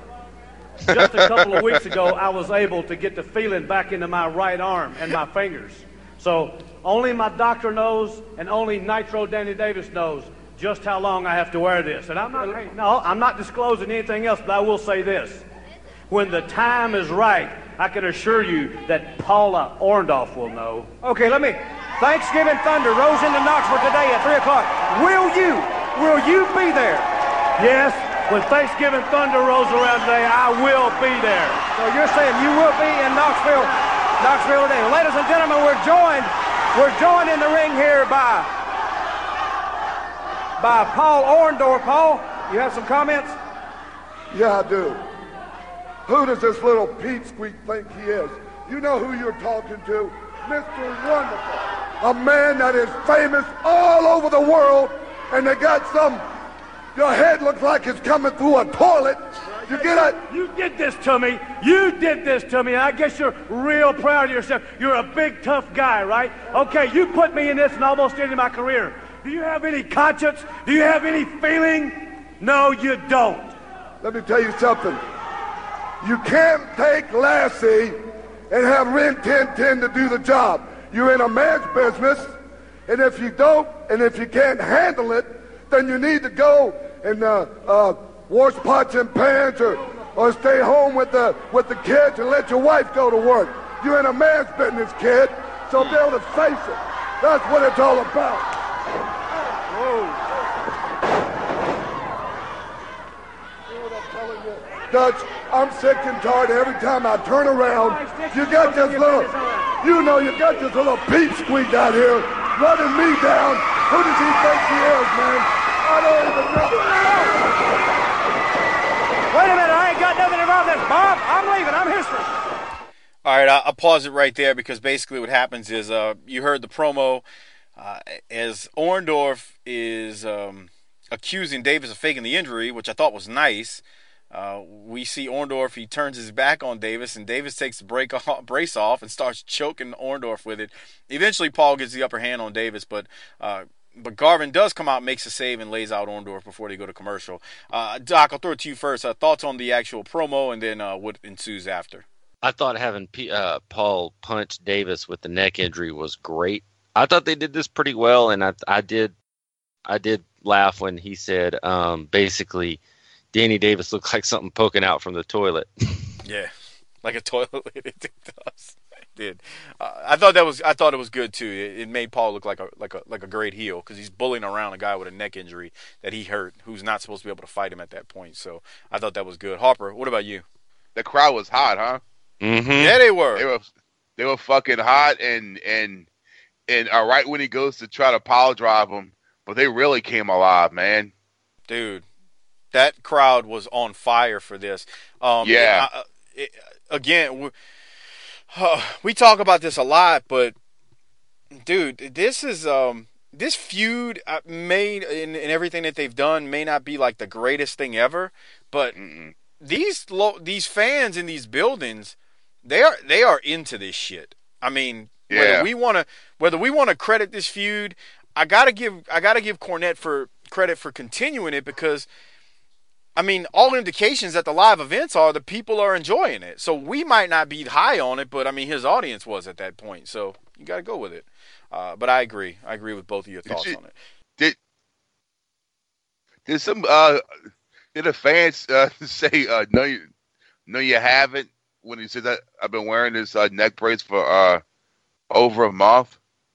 Just a couple of weeks ago, I was able to get the feeling back into my right arm and my fingers. So only my doctor knows and only Nitro Danny Davis knows just how long I have to wear this. And I'm not, hey, no, I'm not disclosing anything else, but I will say this. When the time is right, I can assure you that Paula Orndorff will know. Okay, let me... Thanksgiving Thunder rolls into Knoxville today at three o'clock. Will you, will you be there? Yes, when Thanksgiving Thunder rolls around today, I will be there. So you're saying you will be in Knoxville, Knoxville today. Ladies and gentlemen, we're joined, we're joined in the ring here by by Paul Orndorff. Paul, you have some comments? Yeah, I do. Who does this little Pete Squeak think he is? You know who you're talking to? Mister Wonderful. A man that is famous all over the world, and they got some, your head looks like it's coming through a toilet. You get it? You did this to me. You did this to me. I guess you're real proud of yourself. You're a big, tough guy, right? Okay, you put me in this and almost ended my career. Do you have any conscience? Do you have any feeling? No, you don't. Let me tell you something. You can't take Lassie and have Rin Tin Tin to do the job. You're in a man's business, and if you don't, and if you can't handle it, then you need to go and uh, uh, wash pots and pans, or, or stay home with the with the kids and let your wife go to work. You're in a man's business, kid, so be able to face it. That's what it's all about. Whoa. Dutch, I'm sick and tired every time I turn around. You got this little, you know, you got this little Pete Squeak out here running me down. Who does he think he is, man? I don't even know. Wait a minute, I ain't got nothing involved in this, Bob. I'm leaving. I'm history. All right, I'll, I'll pause it right there because basically what happens is uh, you heard the promo uh, as Orndorff is um, accusing Davis of faking the injury, which I thought was nice. Uh, we see Orndorff, he turns his back on Davis, and Davis takes the break off, brace off and starts choking Orndorff with it. Eventually, Paul gets the upper hand on Davis, but uh, but Garvin does come out, makes a save, and lays out Orndorff before they go to commercial. Uh, Doc, I'll throw it to you first. Uh, thoughts on the actual promo, and then uh, what ensues after? I thought having P- uh, Paul punch Davis with the neck injury was great. I thought they did this pretty well, and I, I did I did laugh when he said um, basically Danny Davis looked like something poking out from the toilet. Yeah, like a toilet lid. It does. It did. Uh, I thought that was. I thought it was good too. It, it made Paul look like a like a like a great heel because he's bullying around a guy with a neck injury that he hurt, who's not supposed to be able to fight him at that point. So I thought that was good. Harper, what about you? The crowd was hot, huh? Mm-hmm. Yeah, they were. They were. They were fucking hot, and and and uh, right when he goes to try to power drive him, but they really came alive, man. Dude. That crowd was on fire for this. Um, yeah. It, uh, it, again, we, uh, we talk about this a lot, but dude, this is um, this feud uh, made in, in everything that they've done may not be like the greatest thing ever, but Mm-mm. these lo- these fans in these buildings, they are they are into this shit. I mean, yeah. whether we want to whether we want to credit this feud, I gotta give I gotta give Cornette for credit for continuing it because. I mean, all indications at the live events are the people are enjoying it. So we might not be high on it, but I mean, his audience was at that point. So you got to go with it. Uh, but I agree. I agree with both of your thoughts did you, on it. Did did some uh did the fans uh, say uh, no you no you haven't when he said that I've been wearing this uh, neck brace for uh over a month?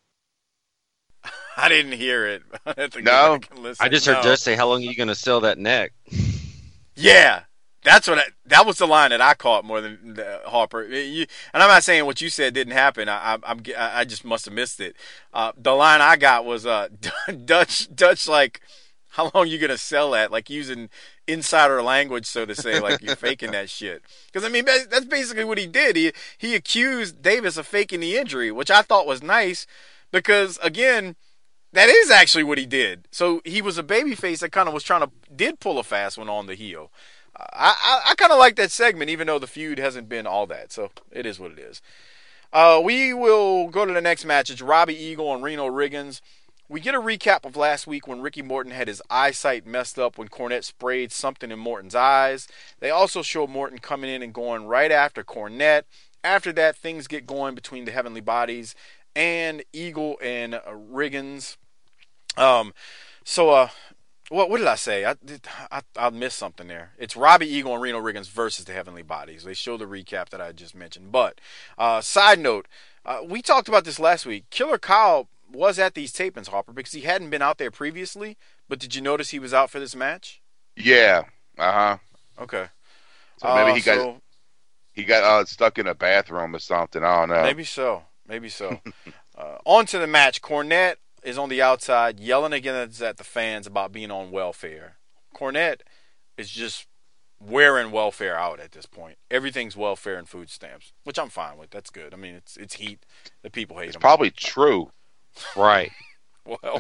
I didn't hear it. I no, I just heard no. Just say, "How long are you going to sell that neck?" Yeah, that's what I, that was the line that I caught more than uh, Harper. You, and I'm not saying what you said didn't happen. I, I, I'm I just must have missed it. Uh, the line I got was uh, Dutch Dutch like, "How long are you gonna sell that?" Like using insider language, so to say, like you're faking that shit. Because I mean that's basically what he did. He he accused Davis of faking the injury, which I thought was nice because again. That is actually what he did. So he was a babyface that kind of was trying to did pull a fast one on the heel. Uh, I I, I kind of like that segment, even though the feud hasn't been all that. So it is what it is. Uh, we will go to the next match. It's Robbie Eagle and Reno Riggins. We get a recap of last week when Ricky Morton had his eyesight messed up when Cornette sprayed something in Morton's eyes. They also show Morton coming in and going right after Cornette. After that, things get going between the Heavenly Bodies and Eagle and uh, Riggins. Um, so, uh, what, what did I say? I, I, I missed something there. It's Robbie Eagle and Reno Riggins versus the Heavenly Bodies. They show the recap that I just mentioned. But, uh, side note, uh, we talked about this last week. Killer Kyle was at these tapings, Harper, because he hadn't been out there previously. But did you notice he was out for this match? Yeah. Uh-huh. Okay. So maybe uh, he got, so, he got, uh, stuck in a bathroom or something. I don't know. Maybe so. Maybe so. uh, on to the match. Cornette is on the outside yelling against at the fans about being on welfare. Cornette is just wearing welfare out at this point. Everything's welfare and food stamps, which I'm fine with. That's good. I mean, it's it's heat. The people hate it's him. Probably true. Right. Well,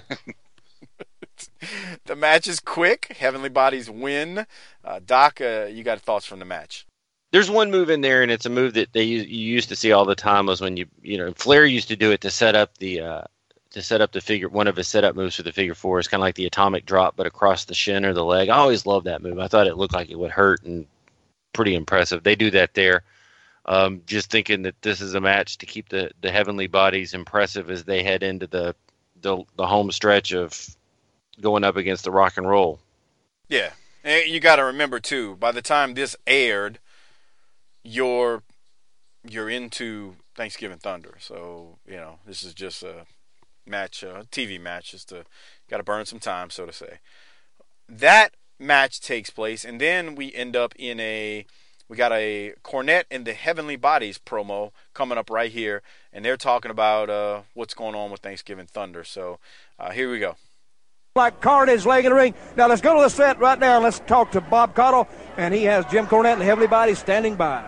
the match is quick. Heavenly Bodies win. Uh, Doc, uh, you got thoughts from the match? There's one move in there, and it's a move that they you used to see all the time. Was when you you know Flair used to do it to set up the uh, to set up the figure. One of his setup moves for the figure four is kind of like the atomic drop, but across the shin or the leg. I always loved that move. I thought it looked like it would hurt and pretty impressive. They do that there. Um, just thinking that this is a match to keep the, the Heavenly Bodies impressive as they head into the the, the home stretch of going up against the Rock and Roll. Yeah, and you got to remember too. By the time this aired, you're you're into Thanksgiving Thunder, so you know this is just a match, a T V match, just to got to burn some time, so to say. That match takes place, and then we end up in a we got a Cornette and the Heavenly Bodies promo coming up right here, and they're talking about uh, what's going on with Thanksgiving Thunder. So uh, here we go. Like Carnage leg in the ring. Now let's go to the set right now and let's talk to Bob Caudle, and he has Jim Cornette and the Heavenly Bodies standing by.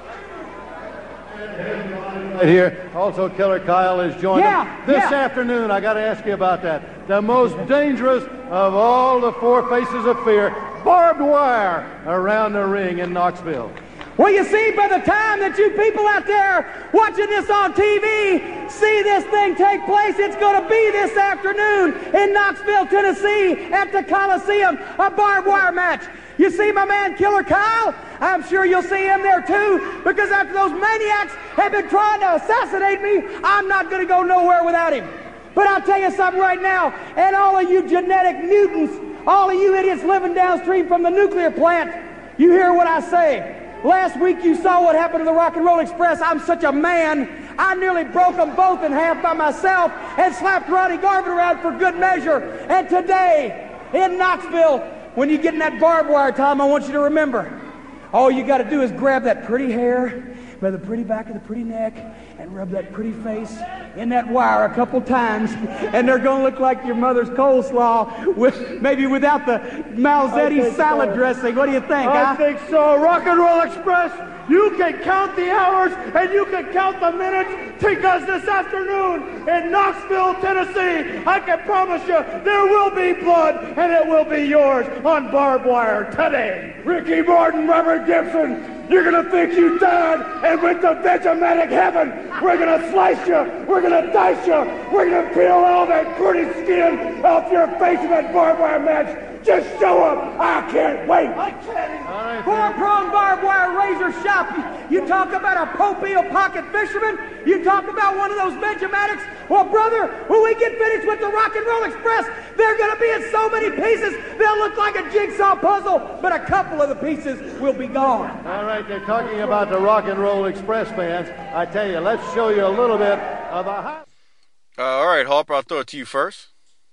Right here, also Killer Kyle is joining Yeah, them this yeah. afternoon. I got to ask you about that. The most dangerous of all the four faces of fear, barbed wire around the ring in Knoxville. Well, you see, by the time that you people out there watching this on T V see this thing take place, it's going to be this afternoon in Knoxville, Tennessee at the Coliseum, a barbed wire match. You see my man Killer Kyle? I'm sure you'll see him there too, because after those maniacs have been trying to assassinate me, I'm not going to go nowhere without him. But I'll tell you something right now, and all of you genetic mutants, all of you idiots living downstream from the nuclear plant, you hear what I say. Last week you saw what happened to the Rock and Roll Express. I'm such a man, I nearly broke them both in half by myself and slapped Ronnie Garvin around for good measure. And today, in Knoxville, when you get in that barbed wire time, I want you to remember, all you got to do is grab that pretty hair by the pretty back of the pretty neck and rub that pretty face in that wire a couple times, and they're going to look like your mother's coleslaw, with maybe without the Malzetti salad so. dressing. What do you think, I huh? think so. Rock and Roll Express, you can count the hours and you can count the minutes, because this afternoon in Knoxville, Tennessee, I can promise you there will be blood, and it will be yours on barbed wire today. Ricky Morton, Robert Gibson, you're gonna think you died and went to Vegematic heaven. We're gonna slice you, we're gonna dice you, we're gonna peel all that pretty skin off your face in that barbed wire match. Just show up. I can't wait. I can't. Four-pronged barbed wire razor shop. You, you talk about a Popeil pocket fisherman. You talk about one of those Vegematics. Well, brother, when we get finished with the Rock and Roll Express, they're going to be in so many pieces, they'll look like a jigsaw puzzle, but a couple of the pieces will be gone. All right, they're talking about the Rock and Roll Express fans. I tell you, let's show you a little bit of a high... Uh, all right, Harper, I'll throw it to you first.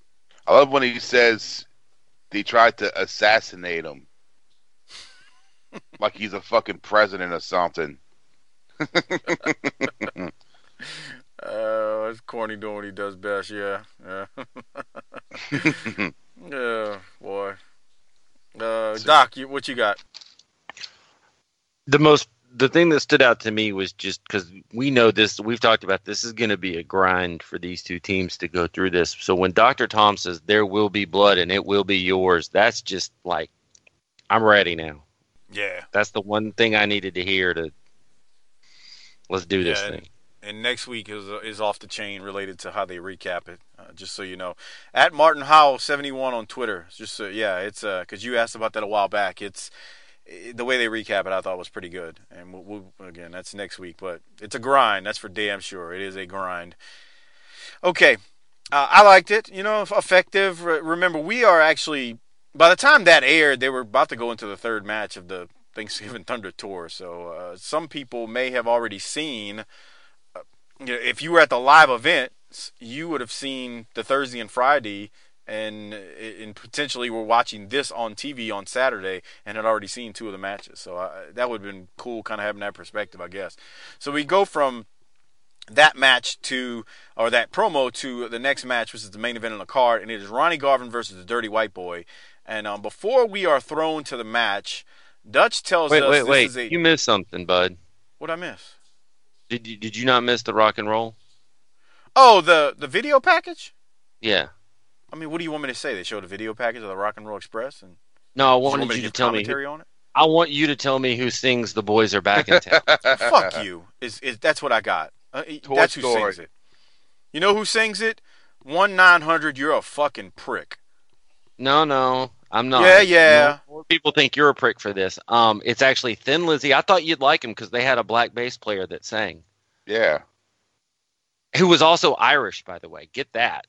I love when he says they tried to assassinate him. Like he's a fucking president or something. Uh, it's corny doing what he does best, yeah. Yeah, yeah boy. Uh, Doc, you, what you got? The most, the thing that stood out to me was just because we know this, we've talked about this is going to be a grind for these two teams to go through this. So when Doctor Tom says there will be blood and it will be yours, that's just like, I'm ready now. Yeah. That's the one thing I needed to hear to, let's do this yeah, thing. And, and next week is is off the chain related to how they recap it, uh, just so you know. At Martin Howell seventy-one on Twitter. Just so, yeah, it's because uh, you asked about that a while back. It's it, the way they recap it, I thought was pretty good. And we'll, we'll, again, that's next week. But it's a grind. That's for damn sure. It is a grind. Okay. Uh, I liked it. You know, effective. Remember, we are actually, by the time that aired, they were about to go into the third match of the Thanksgiving Thunder Tour. So uh, some people may have already seen, uh, you know, if you were at the live event, you would have seen the Thursday and Friday, and, and potentially were watching this on T V on Saturday and had already seen two of the matches. So uh, that would have been cool, kind of having that perspective, I guess. So we go from that match to, or that promo to the next match, which is the main event on the card, and it is Ronnie Garvin versus the Dirty White Boy. And um, before we are thrown to the match, Dutch tells wait, us wait, this wait. is a... You missed something, bud. What'd I miss? Did you did you not miss the rock and roll? Oh, the the video package? Yeah. I mean, what do you want me to say? They showed a video package of the Rock and Roll Express, and no, I you wanted want me you to, to give tell me. commentary Who, on it? I want you to tell me who sings "The Boys Are Back in Town." Fuck you. Is is that's what I got? Uh, Toy that's who Story. sings it. You know who sings it? One nine hundred. You're a fucking prick. No, no, I'm not. Yeah, yeah. More people think you're a prick for this. Um, it's actually Thin Lizzy. I thought you'd like him because they had a black bass player that sang. Yeah. Who was also Irish, by the way. Get that.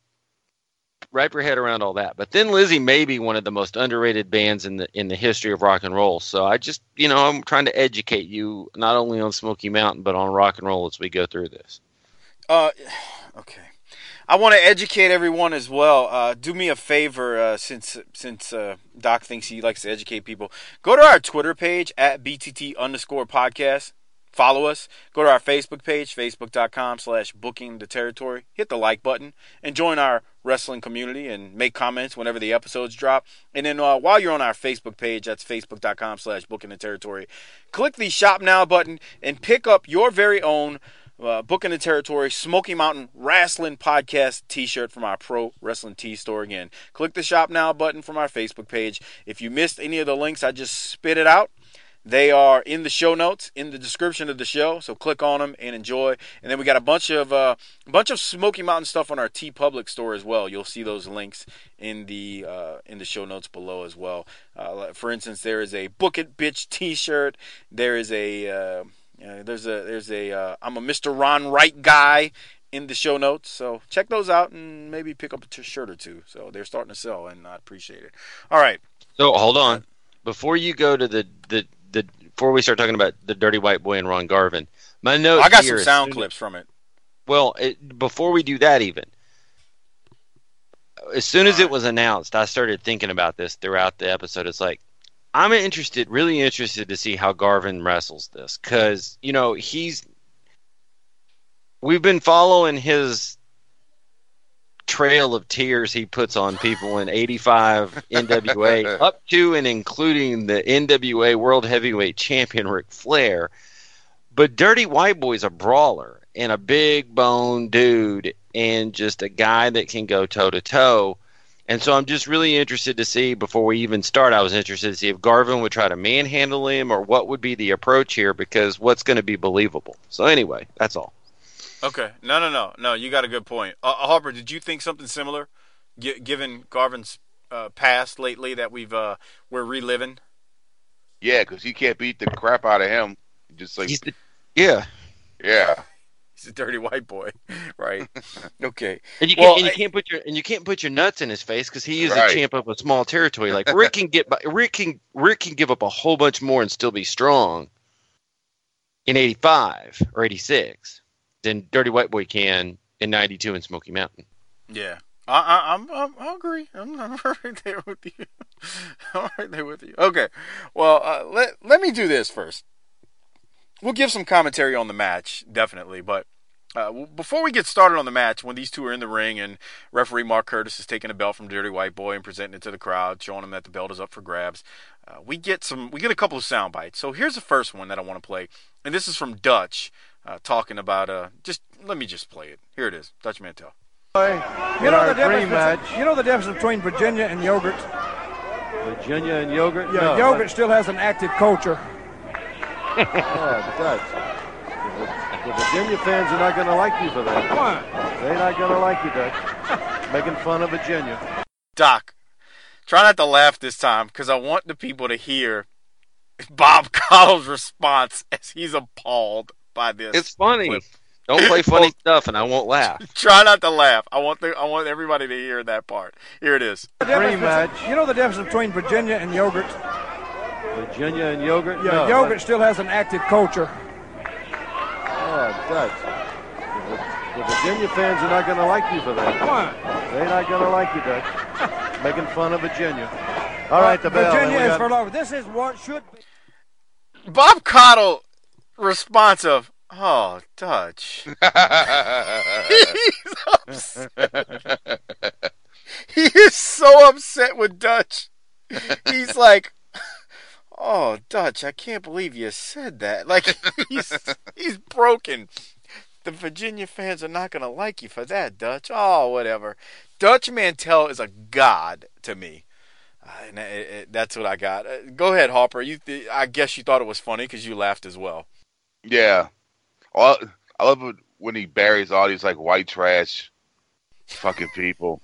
Wrap your head around all that. But Thin Lizzy may be one of the most underrated bands in the in the history of rock and roll. So I just, you know, I'm trying to educate you not only on Smoky Mountain but on rock and roll as we go through this. Uh, okay. I want to educate everyone as well. Uh, do me a favor, uh, since since uh, Doc thinks he likes to educate people. Go to our Twitter page at B T T underscore podcast. Follow us. Go to our Facebook page, facebook.com slash booking the territory. Hit the like button and join our wrestling community and make comments whenever the episodes drop. And then uh, while you're on our Facebook page, that's facebook.com slash booking the territory. Click the shop now button and pick up your very own uh, Booking the Territory Smoky Mountain Wrestling Podcast t-shirt from our Pro Wrestling Tee store. Again, click the shop now button from our Facebook page. If you missed any of the links, I just spit it out. They are in the show notes, in the description of the show, so click on them and enjoy. And then we got a bunch of uh, a bunch of Smoky Mountain stuff on our T Public store as well. You'll see those links in the uh, in the show notes below as well. Uh, for instance, there is a Book It Bitch T-shirt. There is a uh, uh, there's a there's a uh, I'm a Mister Ron Wright guy in the show notes. So check those out and maybe pick up a t- shirt or two. So they're starting to sell, and I appreciate it. All right. So hold on, before you go to the the. The, before we start talking about the Dirty White Boy and Ron Garvin, my note I got here some sound is, clips from it. Well, it, before we do that, even as soon as it was announced, I started thinking about this throughout the episode. It's like I'm interested, really interested to see how Garvin wrestles this, because you know he's we've been following his trail of tears he puts on people in eighty-five N W A up to and including the N W A World Heavyweight Champion Ric Flair. But Dirty White Boy's a brawler and a big bone dude and just a guy that can go toe to toe. And so I'm just really interested to see, before we even start, I was interested to see if Garvin would try to manhandle him or what would be the approach here, because what's going to be believable. So anyway, that's all. Okay. No, no, no. No, you got a good point. Uh, Harper, did you think something similar, G- given Garvin's uh, past lately that we've, uh, we're reliving? Yeah, because he can't beat the crap out of him. Just like, He's the, yeah. yeah. He's a dirty white boy, right? Okay. And you Well, can't, and you I- can't put your and you can't put your nuts in his face because he is Right. a champ of a small territory. Like Rick can get, by- Rick can Rick can give up a whole bunch more and still be strong in eighty-five or eighty-six than Dirty White Boy can in ninety-two in Smoky Mountain. Yeah. I, I, I'm, I'm, I agree. I'm, I'm right there with you. I'm right there with you. Okay. Well, uh, let let me do this first. We'll give some commentary on the match, definitely. But uh, w- before we get started on the match, when these two are in the ring and referee Mark Curtis is taking a belt from Dirty White Boy and presenting it to the crowd, showing them that the belt is up for grabs, uh, we get some. We get a couple of sound bites. So here's the first one that I want to play, and this is from Dutch uh, talking about. Uh, just let me just play it. Here it is, Dutch Mantel. You In know, our the dream difference, match, you know the difference between Virginia and yogurt? Virginia and yogurt. Yeah, no, yogurt still has an active culture. Yeah, it does. The, the Virginia fans are not going to like you for that. Why? They're not going to like you, Dutch. Making fun of Virginia. Doc, try not to laugh this time because I want the people to hear Bob Cottle's response as he's appalled by this. It's funny. clip. Don't play funny stuff, and I won't laugh. Try not to laugh. I want the, I want everybody to hear that part. Here it is. The difference Dream between- match. You know the difference between Virginia and yogurt? Virginia and yogurt. Yeah, no, yogurt still has an active culture. Yeah, it does. The, the Virginia fans are not going to like you for that. Why? They're not going to like you, Dutch. Making fun of Virginia. All right, the bell. Virginia then we is got- for love. This is what should be. Bob Cottle response of, Oh, Dutch. He's upset. He is so upset with Dutch. He's like, oh, Dutch, I can't believe you said that. Like, he's he's broken. The Virginia fans are not going to like you for that, Dutch. Oh, whatever. Dutch Mantell is a god to me. Uh, and it, it, that's what I got. Uh, go ahead, Harper. You, th- I guess you thought it was funny because you laughed as well. Yeah. Well, I love it when he buries all these like white trash fucking people.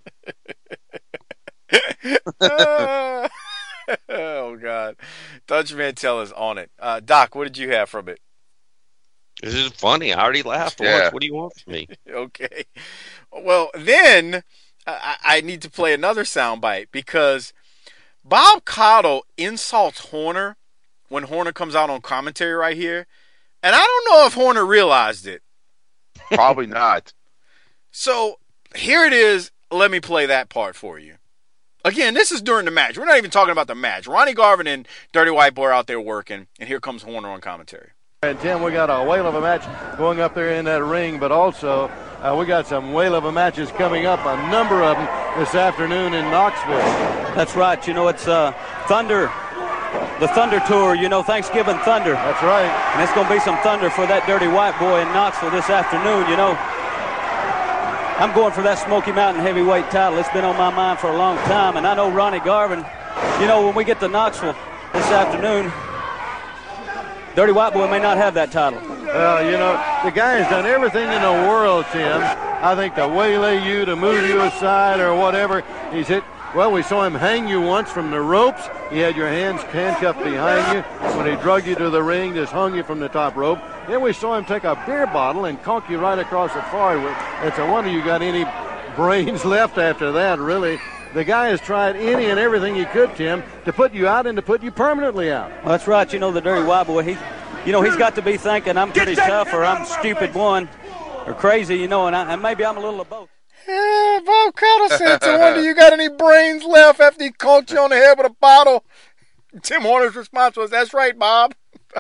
uh, oh, God. Dutch Mantell is on it. Uh, Doc, what did you have from it? This is funny. I already laughed once. Yeah. What do you want from me? Okay. Well, then I, I need to play another soundbite because Bob Caudle insults Horner when Horner comes out on commentary right here. And I don't know if Horner realized it. Probably not. So here it is. Let me play that part for you. Again, this is during the match. We're not even talking about the match. Ronnie Garvin and Dirty White Boy are out there working, and here comes Horner on commentary. And Tim, we got a whale of a match going up there in that ring, but also uh, we got some whale of a matches coming up, a number of them this afternoon in Knoxville. That's right. You know, it's uh, Thunder, the Thunder Tour, you know, Thanksgiving Thunder. That's right. And it's going to be some thunder for that Dirty White Boy in Knoxville this afternoon, you know. I'm going for that Smoky Mountain heavyweight title. It's been on my mind for a long time, and I know Ronnie Garvin, you know, when we get to Knoxville this afternoon, Dirty White Boy may not have that title. Well, you know, the guy has done everything in the world, Tim. I think to waylay you, to move you aside or whatever. He's hit, well, we saw him hang you once from the ropes. He had your hands handcuffed behind you. When he drug you to the ring, just hung you from the top rope. Then we saw him take a beer bottle and conk you right across the forehead. It's a wonder you got any brains left after that, really. The guy has tried any and everything he could, Tim, to put you out and to put you permanently out. Well, that's right. You know, the Dirty White Boy, he, you know, he's got to be thinking I'm pretty tough or I'm stupid one or crazy, you know, and, I, and maybe I'm a little of both. Yeah, Bob Caudle said, "I wonder you got any brains left after he conked you on the head with a bottle." Tim Horner's response was, "That's right, Bob."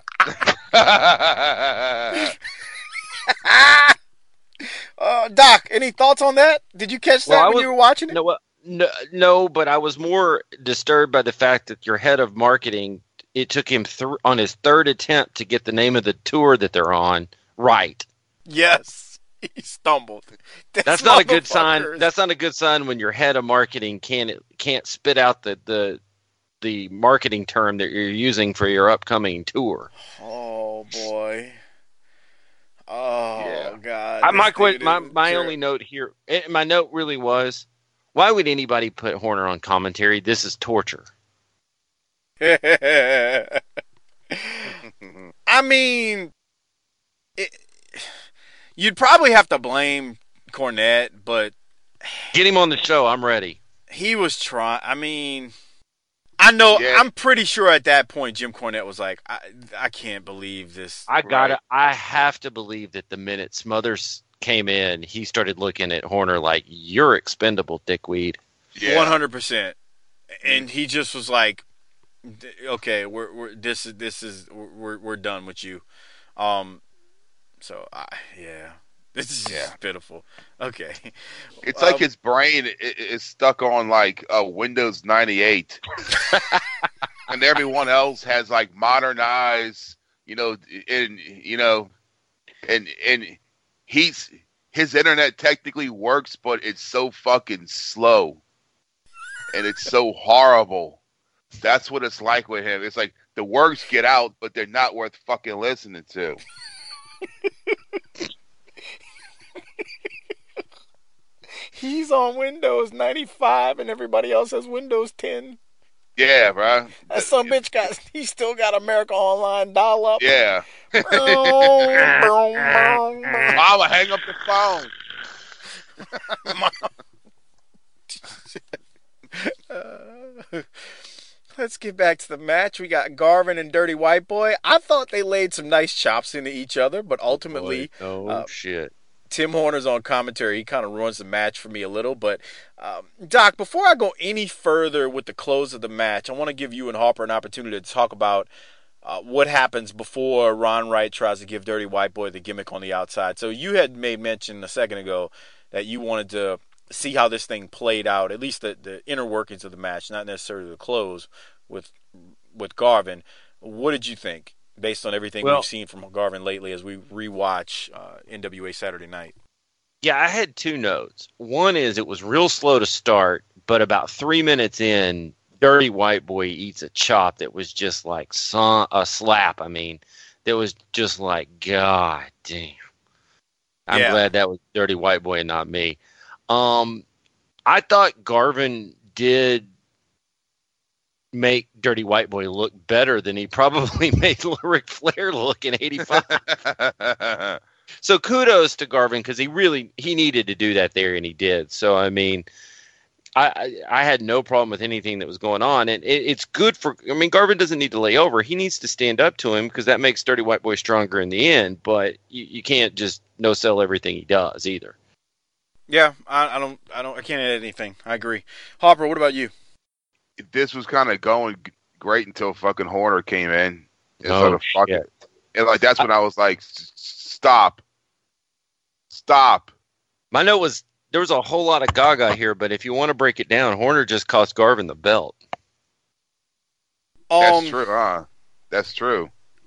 uh, Doc, any thoughts on that? Did you catch that Well, when was, you were watching it? No, well, no, no, but I was more disturbed by the fact that your head of marketing, it took him th- on his third attempt to get the name of the tour that they're on right. Yes, he stumbled. This That's not a good motherfucker sign. is- That's not a good sign when your head of marketing can't can't spit out the the the marketing term that you're using for your upcoming tour. Oh boy. Oh Yeah. God. I, my This que- dude my is my ter- only note here, eh, my note really was, why would anybody put Horner on commentary? This is torture. I mean, it, you'd probably have to blame Cornette, but Get him on the show. I'm ready. he was trying. I mean, I know. Yeah. I'm pretty sure at that point Jim Cornette was like, "I, I can't believe this." I gotta. I have to believe that the minute Smothers came in, he started looking at Horner like, "You're expendable, dickweed." Yeah. One hundred percent. And he just was like, "Okay, we're we're this is this is we're we're done with you." Um. So I yeah, this is Yeah. just pitiful. Okay. It's like Um, his brain i- i- is stuck on like uh, Windows ninety-eight, and everyone else has like modernized, you know, and you know, and and he's his internet technically works, but it's so fucking slow, and it's so horrible. That's what it's like with him. It's like the words get out, but they're not worth fucking listening to. He's on Windows ninety-five and everybody else has Windows ten. Yeah, bro. That some bitch got, he still got America Online dial up. Yeah. Mama, Mama, hang up the phone. uh, let's get back to the match. We got Garvin and Dirty White Boy. I thought they laid some nice chops into each other, but ultimately, Oh uh, shit! Tim Horner's on commentary. He kind of ruins the match for me a little. But, um, Doc, before I go any further with the close of the match, I want to give you and Harper an opportunity to talk about uh, what happens before Ron Wright tries to give Dirty White Boy the gimmick on the outside. So you had made mention a second ago that you wanted to see how this thing played out, at least the, the inner workings of the match, not necessarily the close with with Garvin. What did you think, based on everything well, we've seen from Garvin lately as we rewatch uh, N W A Saturday Night? Yeah, I had two notes. One is it was real slow to start, but about three minutes in, Dirty White Boy eats a chop that was just like son, a slap. I mean, that was just like, God damn. I'm yeah. glad that was Dirty White Boy and not me. Um, I thought Garvin did make Dirty White Boy look better than he probably made Ric Flair look in eighty-five. So kudos to Garvin, because he really he needed to do that there, and he did. So I mean, I I, I had no problem with anything that was going on, and it, it's good for. I mean, Garvin doesn't need to lay over; he needs to stand up to him, because that makes Dirty White Boy stronger in the end. But you, you can't just no sell everything he does either. Yeah, I, I don't, I don't, I can't add anything. I agree. Harper, what about you? This was kind of going great until fucking Horner came in. It's oh, like fucking, and like that's when I was like, stop, stop. My note was there was a whole lot of gaga here, but if you want to break it down, Horner just cost Garvin the belt. Um, that's true, huh? That's true.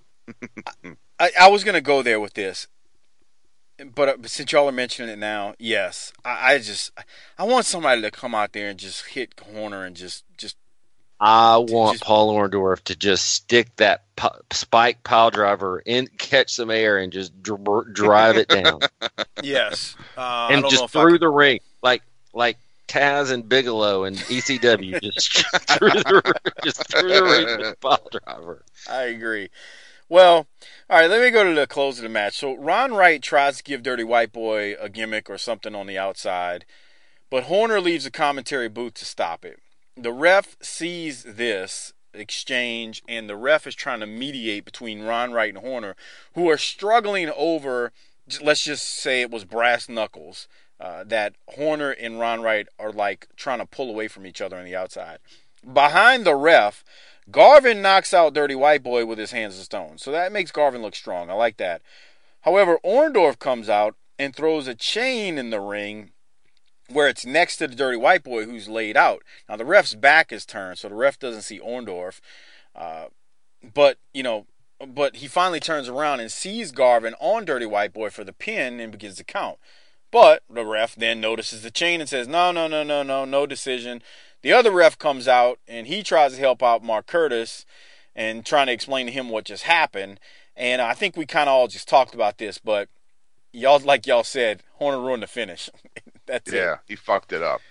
I, I was gonna go there with this. But, uh, but since y'all are mentioning it now, yes, I, I just I want somebody to come out there and just hit Horner and just just. I want just, Paul Orndorff to just stick that p- spike pile driver in, catch some air, and just dr- drive it down. Yes, uh, and I don't just know if through I the ring, like like Taz and Bigelow and E C W, just through the just through the ring with pile driver. I agree. Well, all right, let me go to the close of the match. So Ron Wright tries to give Dirty White Boy a gimmick or something on the outside, but Horner leaves the commentary booth to stop it. The ref sees this exchange, and the ref is trying to mediate between Ron Wright and Horner, who are struggling over, let's just say it was brass knuckles, uh, that Horner and Ron Wright are like trying to pull away from each other on the outside. Behind the ref, Garvin knocks out Dirty White Boy with his hands of stone. So that makes Garvin look strong. I like that. However, Orndorff comes out and throws a chain in the ring where it's next to the Dirty White Boy who's laid out. Now, the ref's back is turned, so the ref doesn't see Orndorff. Uh, but, you know, but he finally turns around and sees Garvin on Dirty White Boy for the pin and begins to count. But the ref then notices the chain and says, no, no, no, no, no, no decision. The other ref comes out, and he tries to help out Mark Curtis and trying to explain to him what just happened. And I think we kind of all just talked about this, but y'all, like y'all said, Horner ruined the finish. That's yeah, it. Yeah, he fucked it up.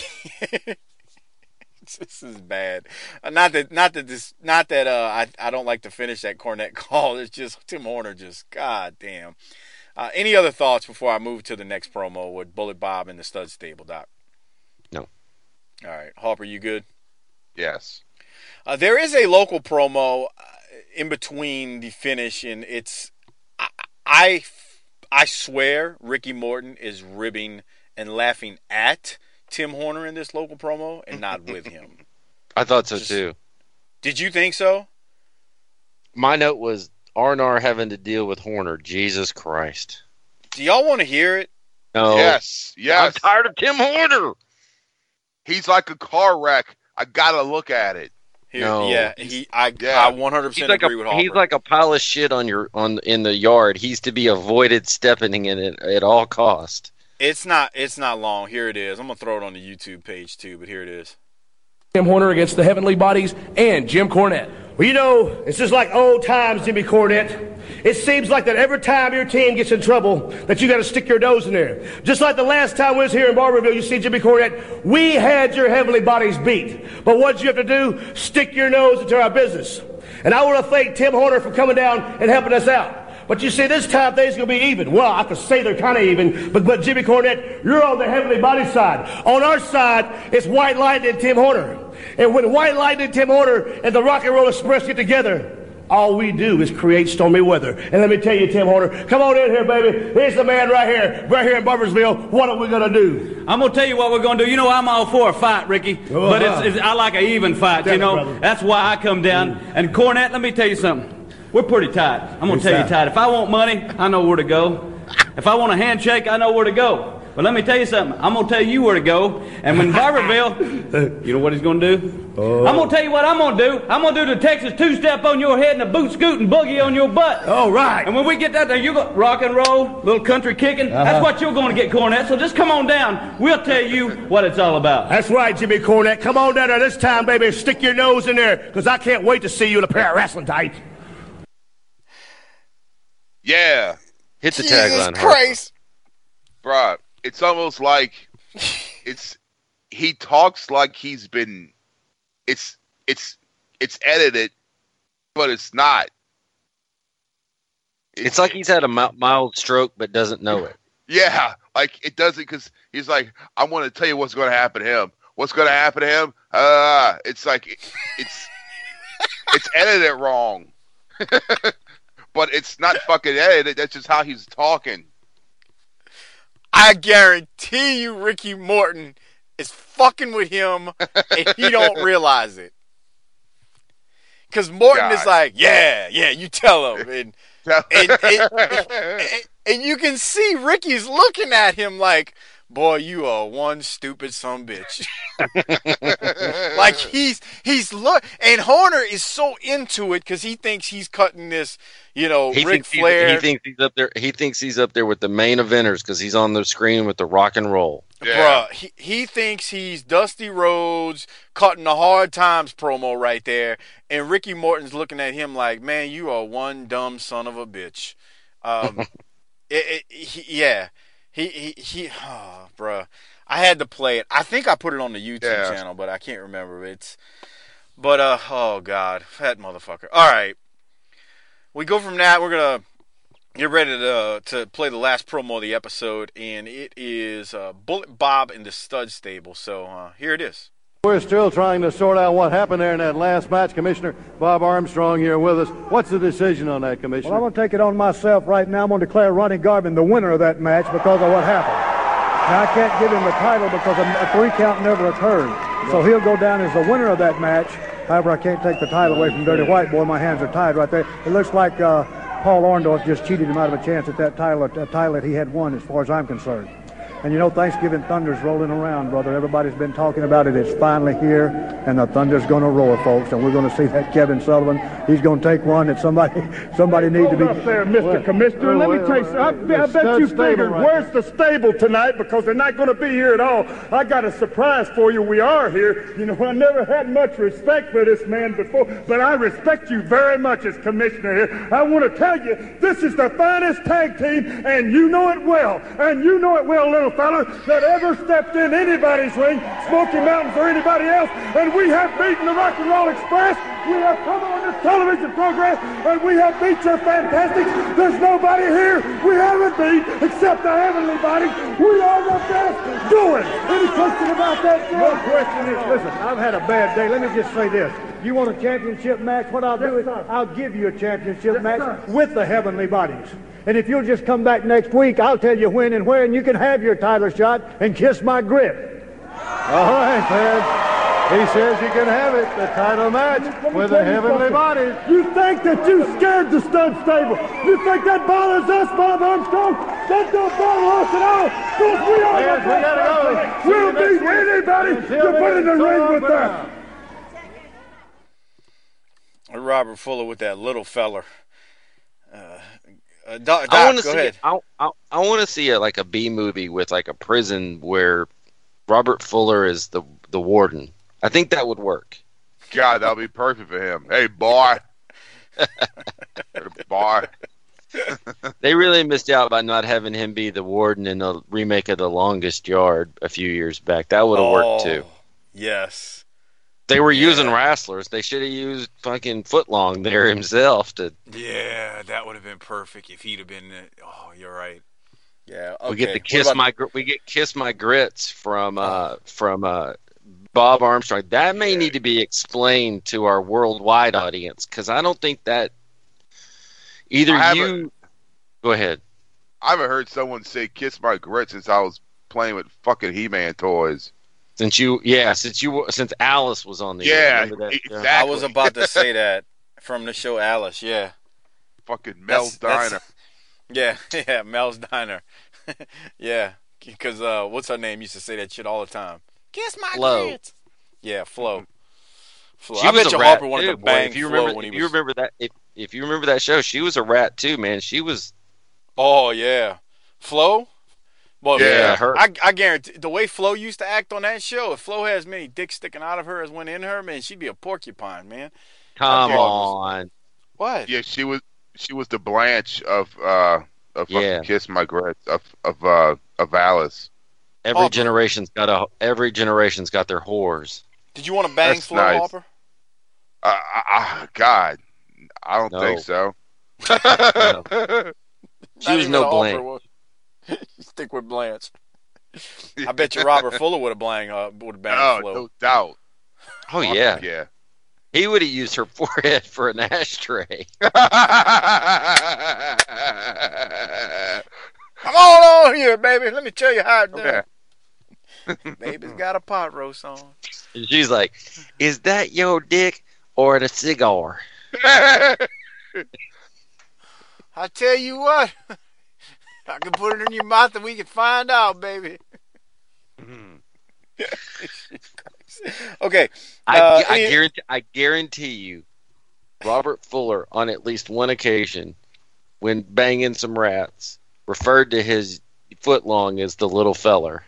This is bad. Uh, not that, not that this, not that uh, I, I don't like to finish that Cornette call. It's just Tim Horner, just god damn. Uh, any other thoughts before I move to the next promo with Bullet Bob and the Stud Stable, Doc? No. All right, Harper, you good? Yes. Uh, there is a local promo uh, in between the finish, and it's I, I I swear Ricky Morton is ribbing and laughing at Tim Horner in this local promo, and not with him. I thought so Just, too. Did you think so? My note was R and R having to deal with Horner. Jesus Christ. Do y'all want to hear it? No. Yes. Yes. I'm tired of Tim Horner. He's like a car wreck. I gotta look at it. Here, no. Yeah, he. I. Yeah. I one hundred percent like agree a, with Harper. He's like a pile of shit on your on in the yard. He's to be avoided stepping in it at all cost. It's not. It's not long. Here it is. I'm gonna throw it on the YouTube page too. But here it is. Tim Horner against the Heavenly Bodies and Jim Cornette. Well, you know, it's just like old times, Jimmy Cornette. It seems like that every time your team gets in trouble, that you got to stick your nose in there. Just like the last time we was here in Barberville, you see, Jimmy Cornette, we had your Heavenly Bodies beat. But what did you have to do? Stick your nose into our business. And I want to thank Tim Horner for coming down and helping us out. But you see, this time things going to be even. Well, I could say they're kind of even, but, but Jimmy Cornette, you're on the Heavenly Body side. On our side, it's White Lightning and Tim Horner. And when White Lightning, Tim Horner, and the Rock and Roll Express get together, all we do is create stormy weather. And let me tell you, Tim Horner, come on in here, baby. Here's the man right here, right here in Barbersville. What are we going to do? I'm going to tell you what we're going to do. You know, I'm all for a fight, Ricky. Uh-huh. But it's, it's, I like an even fight, Tell you me, know. brother. That's why I come down. Mm. And Cornette, let me tell you something. We're pretty tight. I'm going to tell you tight. If I want money, I know where to go. If I want a handshake, I know where to go. But let me tell you something. I'm going to tell you where to go. And when Barberville, you know what he's going to do? Oh. I'm going to tell you what I'm going to do. I'm going to do the Texas two-step on your head and a boot scoot and boogie on your butt. All right. And when we get that there, you go rock and roll, little country kicking. Uh-huh. That's what you're going to get, Cornette. So just come on down. We'll tell you what it's all about. That's right, Jimmy Cornette. Come on down there this time, baby. Stick your nose in there, because I can't wait to see you in a pair of wrestling tights. Yeah. Hit the Jesus tagline. Christ. Bruh, it's almost like it's he talks like he's been it's it's it's edited, but it's not. It's, it's like he's had a mild stroke but doesn't know it. Yeah, like it doesn't, because he's like, I want to tell you what's going to happen to him. What's going to happen to him? Uh, it's like it, it's it's edited wrong. But it's not fucking edited. That's just how he's talking. I guarantee you Ricky Morton is fucking with him and he don't realize it. Because Morton God. is like, yeah, yeah, you tell him. And, and, and, and, and you can see Ricky's looking at him like, boy, you are one stupid sumbitch. Like he's he's look, and Horner is so into it because he thinks he's cutting this, you know, he Ric thinks Flair. He thinks he's up there. He thinks he's up there with the main eventers because he's on the screen with the rock and roll. Yeah. Bruh, he he thinks he's Dusty Rhodes cutting the Hard Times promo right there, and Ricky Morton's looking at him like, man, you are one dumb son of a bitch. Um, it, it, he, yeah. He, he, he, oh, bruh. I had to play it. I think I put it on the YouTube yeah. channel, but I can't remember. It's, but, uh, oh, God. Fat motherfucker. All right. We go from that. We're going to get ready to, uh, to play the last promo of the episode, and it is uh, Bullet Bob in the Stud Stable. So, uh, here it is. We're still trying to sort out what happened there in that last match. Commissioner Bob Armstrong here with us. What's the decision on that, Commissioner? Well, I'm going to take it on myself right now. I'm going to declare Ronnie Garvin the winner of that match because of what happened. Now, I can't give him the title because a three count never occurred. So he'll go down as the winner of that match. However, I can't take the title away from Dirty White Boy. My hands are tied right there. It looks like uh, Paul Orndorff just cheated him out of a chance at that title, a title that he had won as far as I'm concerned. And you know, Thanksgiving Thunder's rolling around, brother. Everybody's been talking about it. It's finally here, and the Thunder's going to roar, folks. And we're going to see that Kevin Sullivan. He's going to take one that somebody somebody needs to be. Hold up there, Mister Well, Commissioner. Let me tell you something. I, I bet you figured, right where's the stable tonight? Because they're not going to be here at all. I got a surprise for you. We are here. You know, I never had much respect for this man before, but I respect you very much as Commissioner here. I want to tell you, this is the finest tag team, and you know it well. And you know it well, little fella, that ever stepped in anybody's ring, Smoky Mountains or anybody else, and we have beaten the Rock and Roll Express. We have come on this television program, and we have beat your Fantastics. There's nobody here we haven't beat except the Heavenly Bodies. We are the best doing. Any question about that, Joe? No question is, listen, I've had a bad day. Let me just say this. You want a championship match? What I'll do Yes, is sir. I'll give you a championship Yes, match sir. with the Heavenly Bodies. And if you'll just come back next week, I'll tell you when and where, and you can have your title shot and kiss my grip. All right, Ted. He says you can have it, the title match with the Heavenly Bodies. You think that you scared the stud stable? You think that bothers us, Bob Armstrong? That don't bother us at all. Because we are Yes, the we gotta go. best. We'll beat anybody Until to put in the then, ring so with long us. Robert Fuller with that little feller. Uh, uh, Doc, I want Doc, to go see. ahead. I I, I want to see a, like a B movie with like a prison where Robert Fuller is the the warden. I think that would work. God, that'll be perfect for him. Hey, boy. boy. They really missed out by not having him be the warden in the remake of The Longest Yard a few years back. That would have Oh, worked too. Yes. They were using wrestlers. They should have used fucking Footlong there himself to. Yeah, that would have been perfect if he'd have been. Uh, oh, you're right. Yeah. Okay. We get the What kiss about- my Gr- we get kiss my grits from uh from uh Bob Armstrong. That may need to be explained to our worldwide audience because I don't think that Either I you. haven't- Go ahead. I haven't heard someone say "kiss my grit" since I was playing with fucking He-Man toys. Since you, yeah, since you, since Alice was on the Yeah, air. Remember that show? exactly. I was about to say that from the show Alice. Yeah. Fucking Mel's That's- Diner. that's- Yeah, yeah, Mel's Diner. Yeah, because uh, what's her name used to say that shit all the time. Kiss my Flo. grits. Yeah, Flo. Flo. She I was bet a you rat Harper wanted too, to boy. bang If you Flo remember, when he if was. you remember that, if if you remember that show, she was a rat too, man. She was. Oh yeah, Flo. Well, Yeah, her- I I guarantee the way Flo used to act on that show. If Flo has many dicks sticking out of her as went in her, man, she'd be a porcupine, man. Come That girl on. What? Yeah, she was she was the Blanche of uh of fucking Yeah. Kiss My Grits of of uh of Alice. Every Harper. generation's got a. Every generation's got their whores. Did you want to bang That's Flo, nice. Harper? Uh, uh, God, I don't No. think so. She Not was even no a blank. Harper was- Stick with Blanche. I bet you Robert Fuller would have banged uh, would have banged Oh, Flo. no doubt. Oh yeah, Yeah. he would have used her forehead for an ashtray. Come on over here, baby. Let me tell you how it's done. Okay. Baby's got a pot roast on. And she's like, "Is that your dick or a cigar?" I tell you what, I can put it in your mouth and we can find out, baby. Okay. I, uh, I any- guarantee. I guarantee you, Robert Fuller, on at least one occasion, when banging some rats, referred to his foot long as the little feller.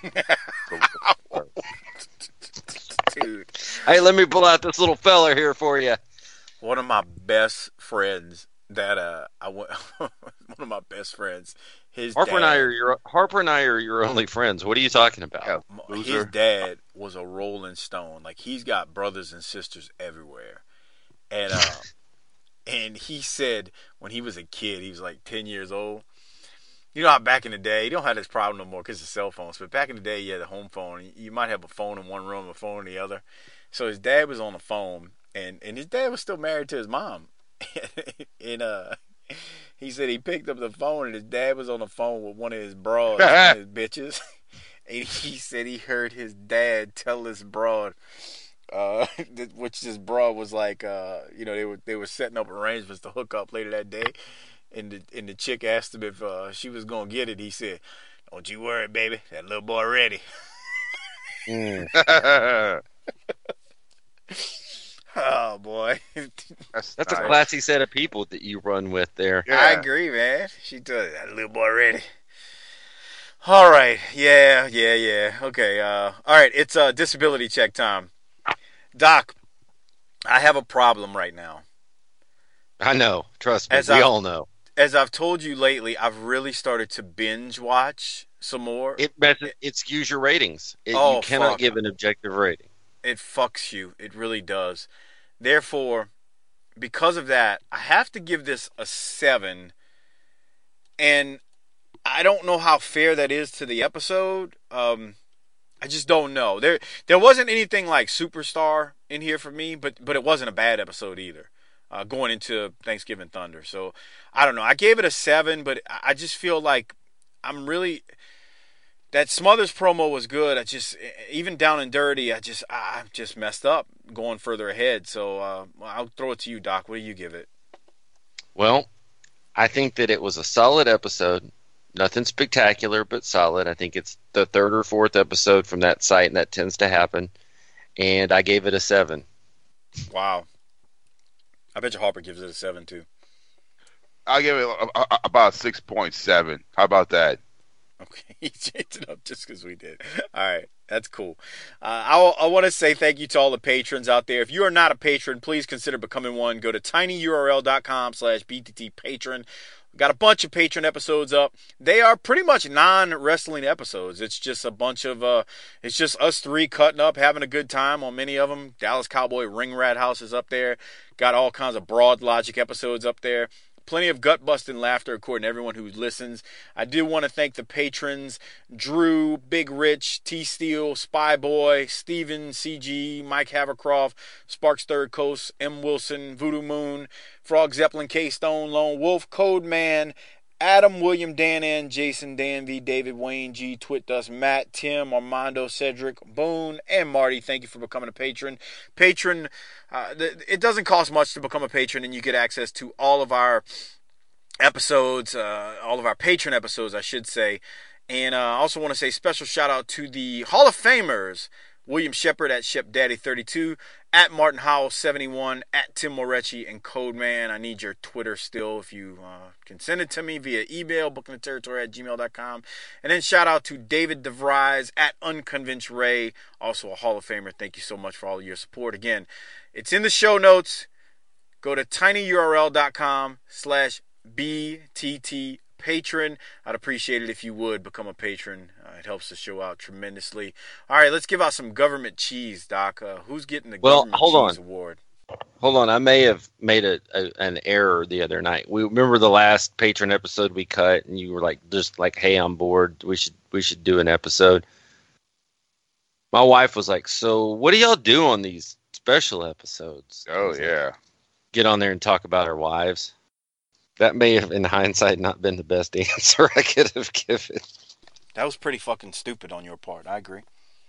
Dude, Hey, let me pull out this little feller here for you. one of my best friends that uh I went one of my best friends. His Harper dad, and I are your Harper and I are your only friends. What are you talking about? Yeah, his loser. dad was a Rolling Stone. Like he's got brothers and sisters everywhere, and uh, and he said when he was a kid, he was like ten years old. You know how back in the day, you don't have this problem no more because of cell phones. But back in the day, you had a home phone. You might have a phone in one room, a phone in the other. So his dad was on the phone, and, and his dad was still married to his mom. and uh, he said he picked up the phone, and his dad was on the phone with one of his broads, one of his bitches. And he said he heard his dad tell this broad, uh, which this broad was like, uh, you know, they were they were setting up arrangements to hook up later that day. And the and the chick asked him if uh, she was gonna get it. He said, "Don't you worry, baby. That little boy ready." Mm. Oh boy, That's, That's a nice. classy set of people that you run with there. Yeah. I agree, man. She told that little boy ready. All right, yeah, yeah, yeah. Okay, uh, all right. It's uh, disability check time. Doc, I have a problem right now. I know. Trust me. As we I- all know. As I've told you lately, I've really started to binge watch some more. It messes, it skews your ratings. It, Oh, you cannot fuck. give an objective rating. It fucks you. It really does. Therefore, because of that, I have to give this a seven. And I don't know how fair that is to the episode. Um, I just don't know. There, there wasn't anything like Superstar in here for me, but but it wasn't a bad episode either. Uh, going into Thanksgiving Thunder, so I don't know. I gave it a seven, but I I just feel like I'm really. That Smothers promo was good. I just, even Down and Dirty, I just, I just messed up going further ahead. So uh, I'll throw it to you, Doc. What do you give it? Well, I think that it was a solid episode. Nothing spectacular, but solid. I think it's the third or fourth episode from that site, and that tends to happen. And I gave it a seven. Wow. I bet you Harper gives it a seven too. I'll give it a, a, about six point seven. How about that? Okay, he changed it up just because we did. All right, that's cool. Uh, I, I want to say thank you to all the patrons out there. If you are not a patron, please consider becoming one. Go to tinyurl.com slash BTT patron. We've got a bunch of patron episodes up. They are pretty much non-wrestling episodes. It's just a bunch of, uh, it's just us three cutting up, having a good time on many of them. Dallas Cowboy Ring Rat House is up there. Got all kinds of Broad Logic episodes up there. plenty of gut-busting laughter according to everyone who listens. I do want to thank the patrons, Drew, Big Rich, T-Steel, Spy Boy, Steven, C G, Mike Havercroft, Sparks Third Coast, M. Wilson, Voodoo Moon, Frog Zeppelin, K-Stone, Lone Wolf, Code Man, Adam, William, Dan N, Jason, Dan V, David, Wayne G, Twit Dust, Matt, Tim, Armando, Cedric, Boone, and Marty. Thank you for becoming a patron. Patron, uh, th- it doesn't cost much to become a patron, and you get access to all of our episodes, uh, all of our patron episodes, I should say. And uh, I also want to say special shout out to the Hall of Famers, William Shepard at Shep Daddy thirty-two, at Martin Howell seventy-one, at Tim Morecci, and Code Man. I need your Twitter still if you uh, can send it to me via email, bookingtheterritory at gmail dot com. And then shout out to David DeVries at Unconvinced Ray, also a Hall of Famer. Thank you so much for all of your support. Again, it's in the show notes. Go to tinyurl.com slash BTT patron. I'd appreciate it if you would become a patron. Uh, it helps the show out tremendously. All right, let's give out some government cheese, Doc. Uh, who's getting the well, government hold cheese on. award? Hold on, I may have made a, a an error the other night. We remember the last patron episode we cut, and you were like, just like, "Hey, I'm bored. We should we should do an episode." My wife was like, "So, what do y'all do on these special episodes?" Oh yeah, like, get on there and talk about our wives. That may have, in hindsight, not been the best answer I could have given. That was pretty fucking stupid on your part. I agree.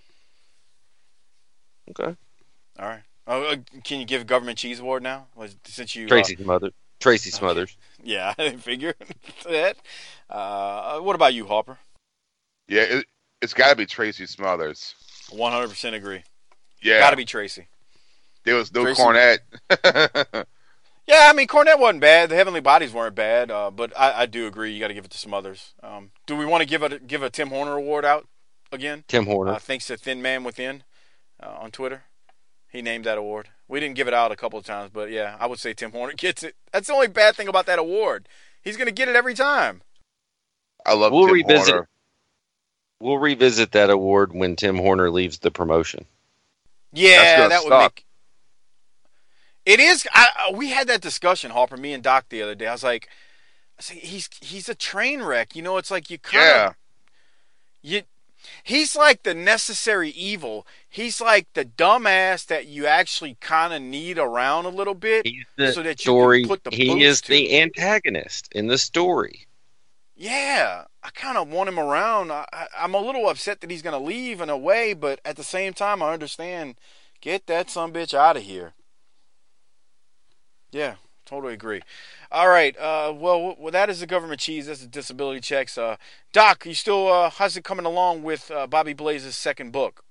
Okay. All right. Oh, uh, can you give government cheese award now? Since you Tracy uh, Smothers. Tracy Smothers. Okay. Yeah, I didn't figure that. Uh, what about you, Hopper? Yeah, it, it's got to be Tracy Smothers. One hundred percent agree. Yeah, got to be Tracy. There was no Tracy. Cornette. Yeah, I mean, Cornette wasn't bad. The Heavenly Bodies weren't bad, uh, but I, I do agree. You got to give it to some others. Um, do we want to give a give a Tim Horner award out again? Tim Horner. Uh, thanks to Thin Man Within uh, on Twitter. He named that award. We didn't give it out a couple of times, but yeah, I would say Tim Horner gets it. That's the only bad thing about that award. He's going to get it every time. I love we'll Tim revisit, Horner. We'll revisit that award when Tim Horner leaves the promotion. Yeah, that would suck. make... It is. I, we had that discussion, Harper, me and Doc, the other day. I was like, I say, he's he's a train wreck. You know, it's like you kind of, Yeah. you. He's like the necessary evil. He's like the dumbass that you actually kind of need around a little bit, He's the so that story. you can put the he boost is to. the antagonist in the story. Yeah, I kind of want him around. I, I, I'm a little upset that he's going to leave in a way, but at the same time, I understand. Get that sumbitch out of here. Yeah, totally agree. All right. Uh, well, well, that is the government cheese. That's the disability checks. Uh, Doc, you still? Uh, how's it coming along with uh, Bobby Blaze's second book?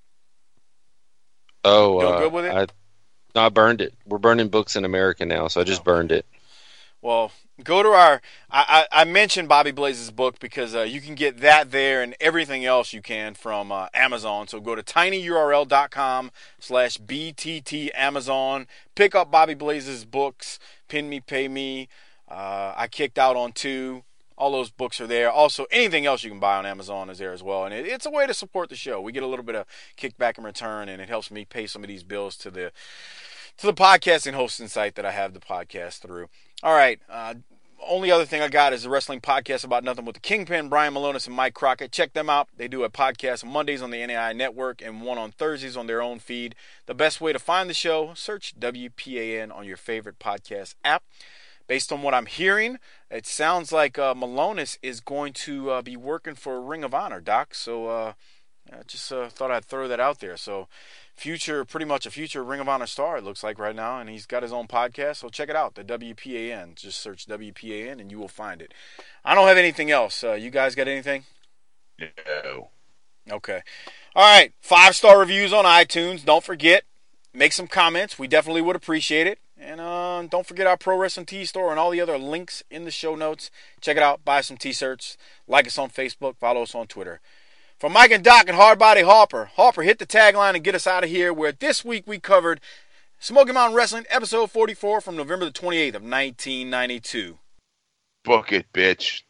Oh, Doing uh, good with it? I, no, I burned it. We're burning books in America now, so I just burned it. Well, go to our. I, I, I mentioned Bobby Blaze's book because uh, you can get that there and everything else you can from uh, Amazon. So go to tinyurl.com slash BTT Amazon. Pick up Bobby Blaze's books. Pin Me, Pay Me. Uh, I kicked out on two. All those books are there. Also, anything else you can buy on Amazon is there as well. And it, it's a way to support the show. We get a little bit of kickback in return, and it helps me pay some of these bills to the to the podcasting hosting site that I have the podcast through. All right. Uh, only other thing I got is the wrestling podcast About Nothing with the Kingpin, Brian Malonis and Mike Crockett. Check them out. They do a podcast on Mondays on the N A I Network and one on Thursdays on their own feed. The best way to find the show, search W P A N on your favorite podcast app. Based on what I'm hearing, it sounds like uh, Malonis is going to uh, be working for Ring of Honor, Doc. So uh, I just uh, thought I'd throw that out there. So future, pretty much a future Ring of Honor star, it looks like right now. And he's got his own podcast. So check it out, the W P A N. Just search W P A N and you will find it. I don't have anything else. Uh, you guys got anything? No. Okay. All right. Five-star reviews on iTunes. Don't forget. Make some comments. We definitely would appreciate it. And uh, don't forget our Pro Wrestling Tee store and all the other links in the show notes. Check it out. Buy some T-shirts. Like us on Facebook. Follow us on Twitter. For Mike and Doc and Hardbody Harper, Harper, hit the tagline and get us out of here. Where this week we covered Smoky Mountain Wrestling, episode forty-four from November the twenty-eighth of nineteen ninety-two. Book it, bitch.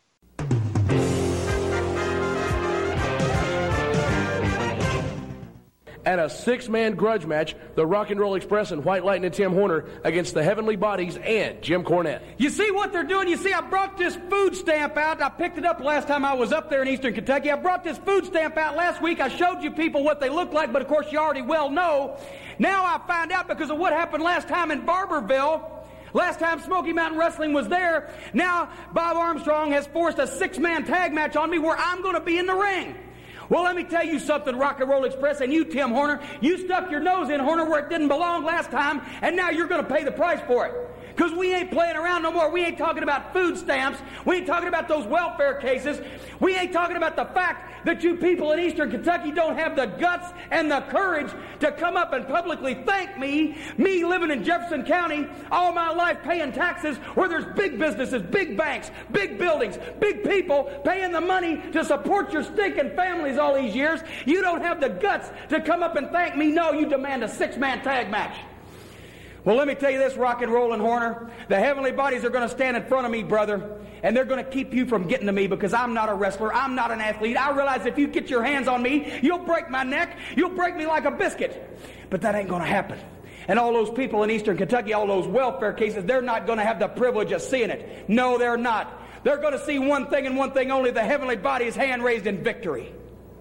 And a six-man grudge match, the Rock and Roll Express and White Lightning and Tim Horner against the Heavenly Bodies and Jim Cornette. You see what they're doing? You see, I brought this food stamp out. I picked it up last time I was up there in eastern Kentucky. I brought this food stamp out last week. I showed you people what they look like, but of course you already well know. Now I find out because of what happened last time in Barberville. Last time Smoky Mountain Wrestling was there. Now Bob Armstrong has forced a six-man tag match on me where I'm going to be in the ring. Well, let me tell you something, Rock and Roll Express, and you, Tim Horner. You stuck your nose in, Horner, where it didn't belong last time, and now you're going to pay the price for it. Because we ain't playing around no more. We ain't talking about food stamps. We ain't talking about those welfare cases. We ain't talking about the fact that you people in eastern Kentucky don't have the guts and the courage to come up and publicly thank me, me living in Jefferson County all my life paying taxes where there's big businesses, big banks, big buildings, big people paying the money to support your stinking families all these years. You don't have the guts to come up and thank me. No, you demand a six-man tag match. Well, let me tell you this, Rock and Roll and Horner. The Heavenly Bodies are going to stand in front of me, brother, and they're going to keep you from getting to me because I'm not a wrestler. I'm not an athlete. I realize if you get your hands on me, you'll break my neck. You'll break me like a biscuit. But that ain't going to happen. And all those people in eastern Kentucky, all those welfare cases, they're not going to have the privilege of seeing it. No, they're not. They're going to see one thing and one thing only, the Heavenly Bodies hand raised in victory.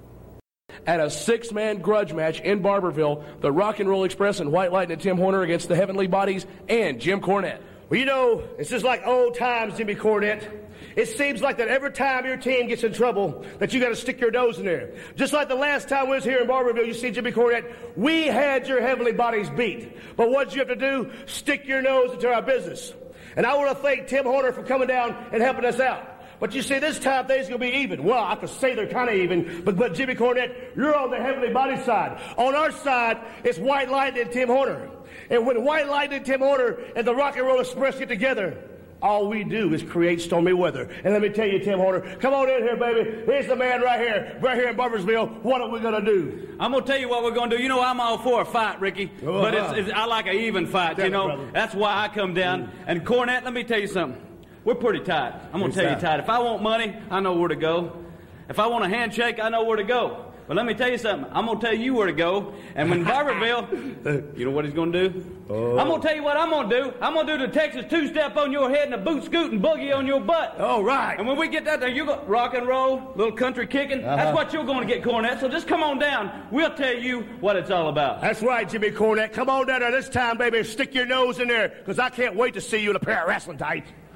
At a six-man grudge match in Barberville, the Rock and Roll Express and White Lightning and Tim Horner against the Heavenly Bodies and Jim Cornette. Well, you know, it's just like old times, Jimmy Cornette. It seems like that every time your team gets in trouble, that you got to stick your nose in there. Just like the last time we was here in Barberville, you see, Jimmy Cornette, we had your Heavenly Bodies beat. But what did you have to do? Stick your nose into our business. And I want to thank Tim Horner for coming down and helping us out. But you see, this time things going to be even. Well, I could say they're kind of even, but, but Jimmy Cornette, you're on the Heavenly Body side. On our side, it's White Lightning and Tim Horner. And when White Lightning, Tim Horner, and the Rock and Roll Express get together, all we do is create stormy weather. And let me tell you, Tim Horner, come on in here, baby. Here's the man right here, right here in Barbersville. What are we going to do? I'm going to tell you what we're going to do. You know, I'm all for a fight, Ricky. Oh, but uh-huh. it's, it's, I like an even fight, Damn you know. it, brother. That's why I come down. Mm. And Cornette, let me tell you something. We're pretty tight. I'm going to tell you tight. If I want money, I know where to go. If I want a handshake, I know where to go. But let me tell you something. I'm going to tell you where to go. And when Barberville, you know what he's going to do? Oh. I'm going to tell you what I'm going to do. I'm going to do the Texas two-step on your head and a boot scoot and boogie on your butt. All right. And when we get that there, you go rock and roll, little country kicking. Uh-huh. That's what you're going to get, Cornette. So just come on down. We'll tell you what it's all about. That's right, Jimmy Cornette. Come on down there this time, baby. Stick your nose in there, because I can't wait to see you in a pair of wrestling tights.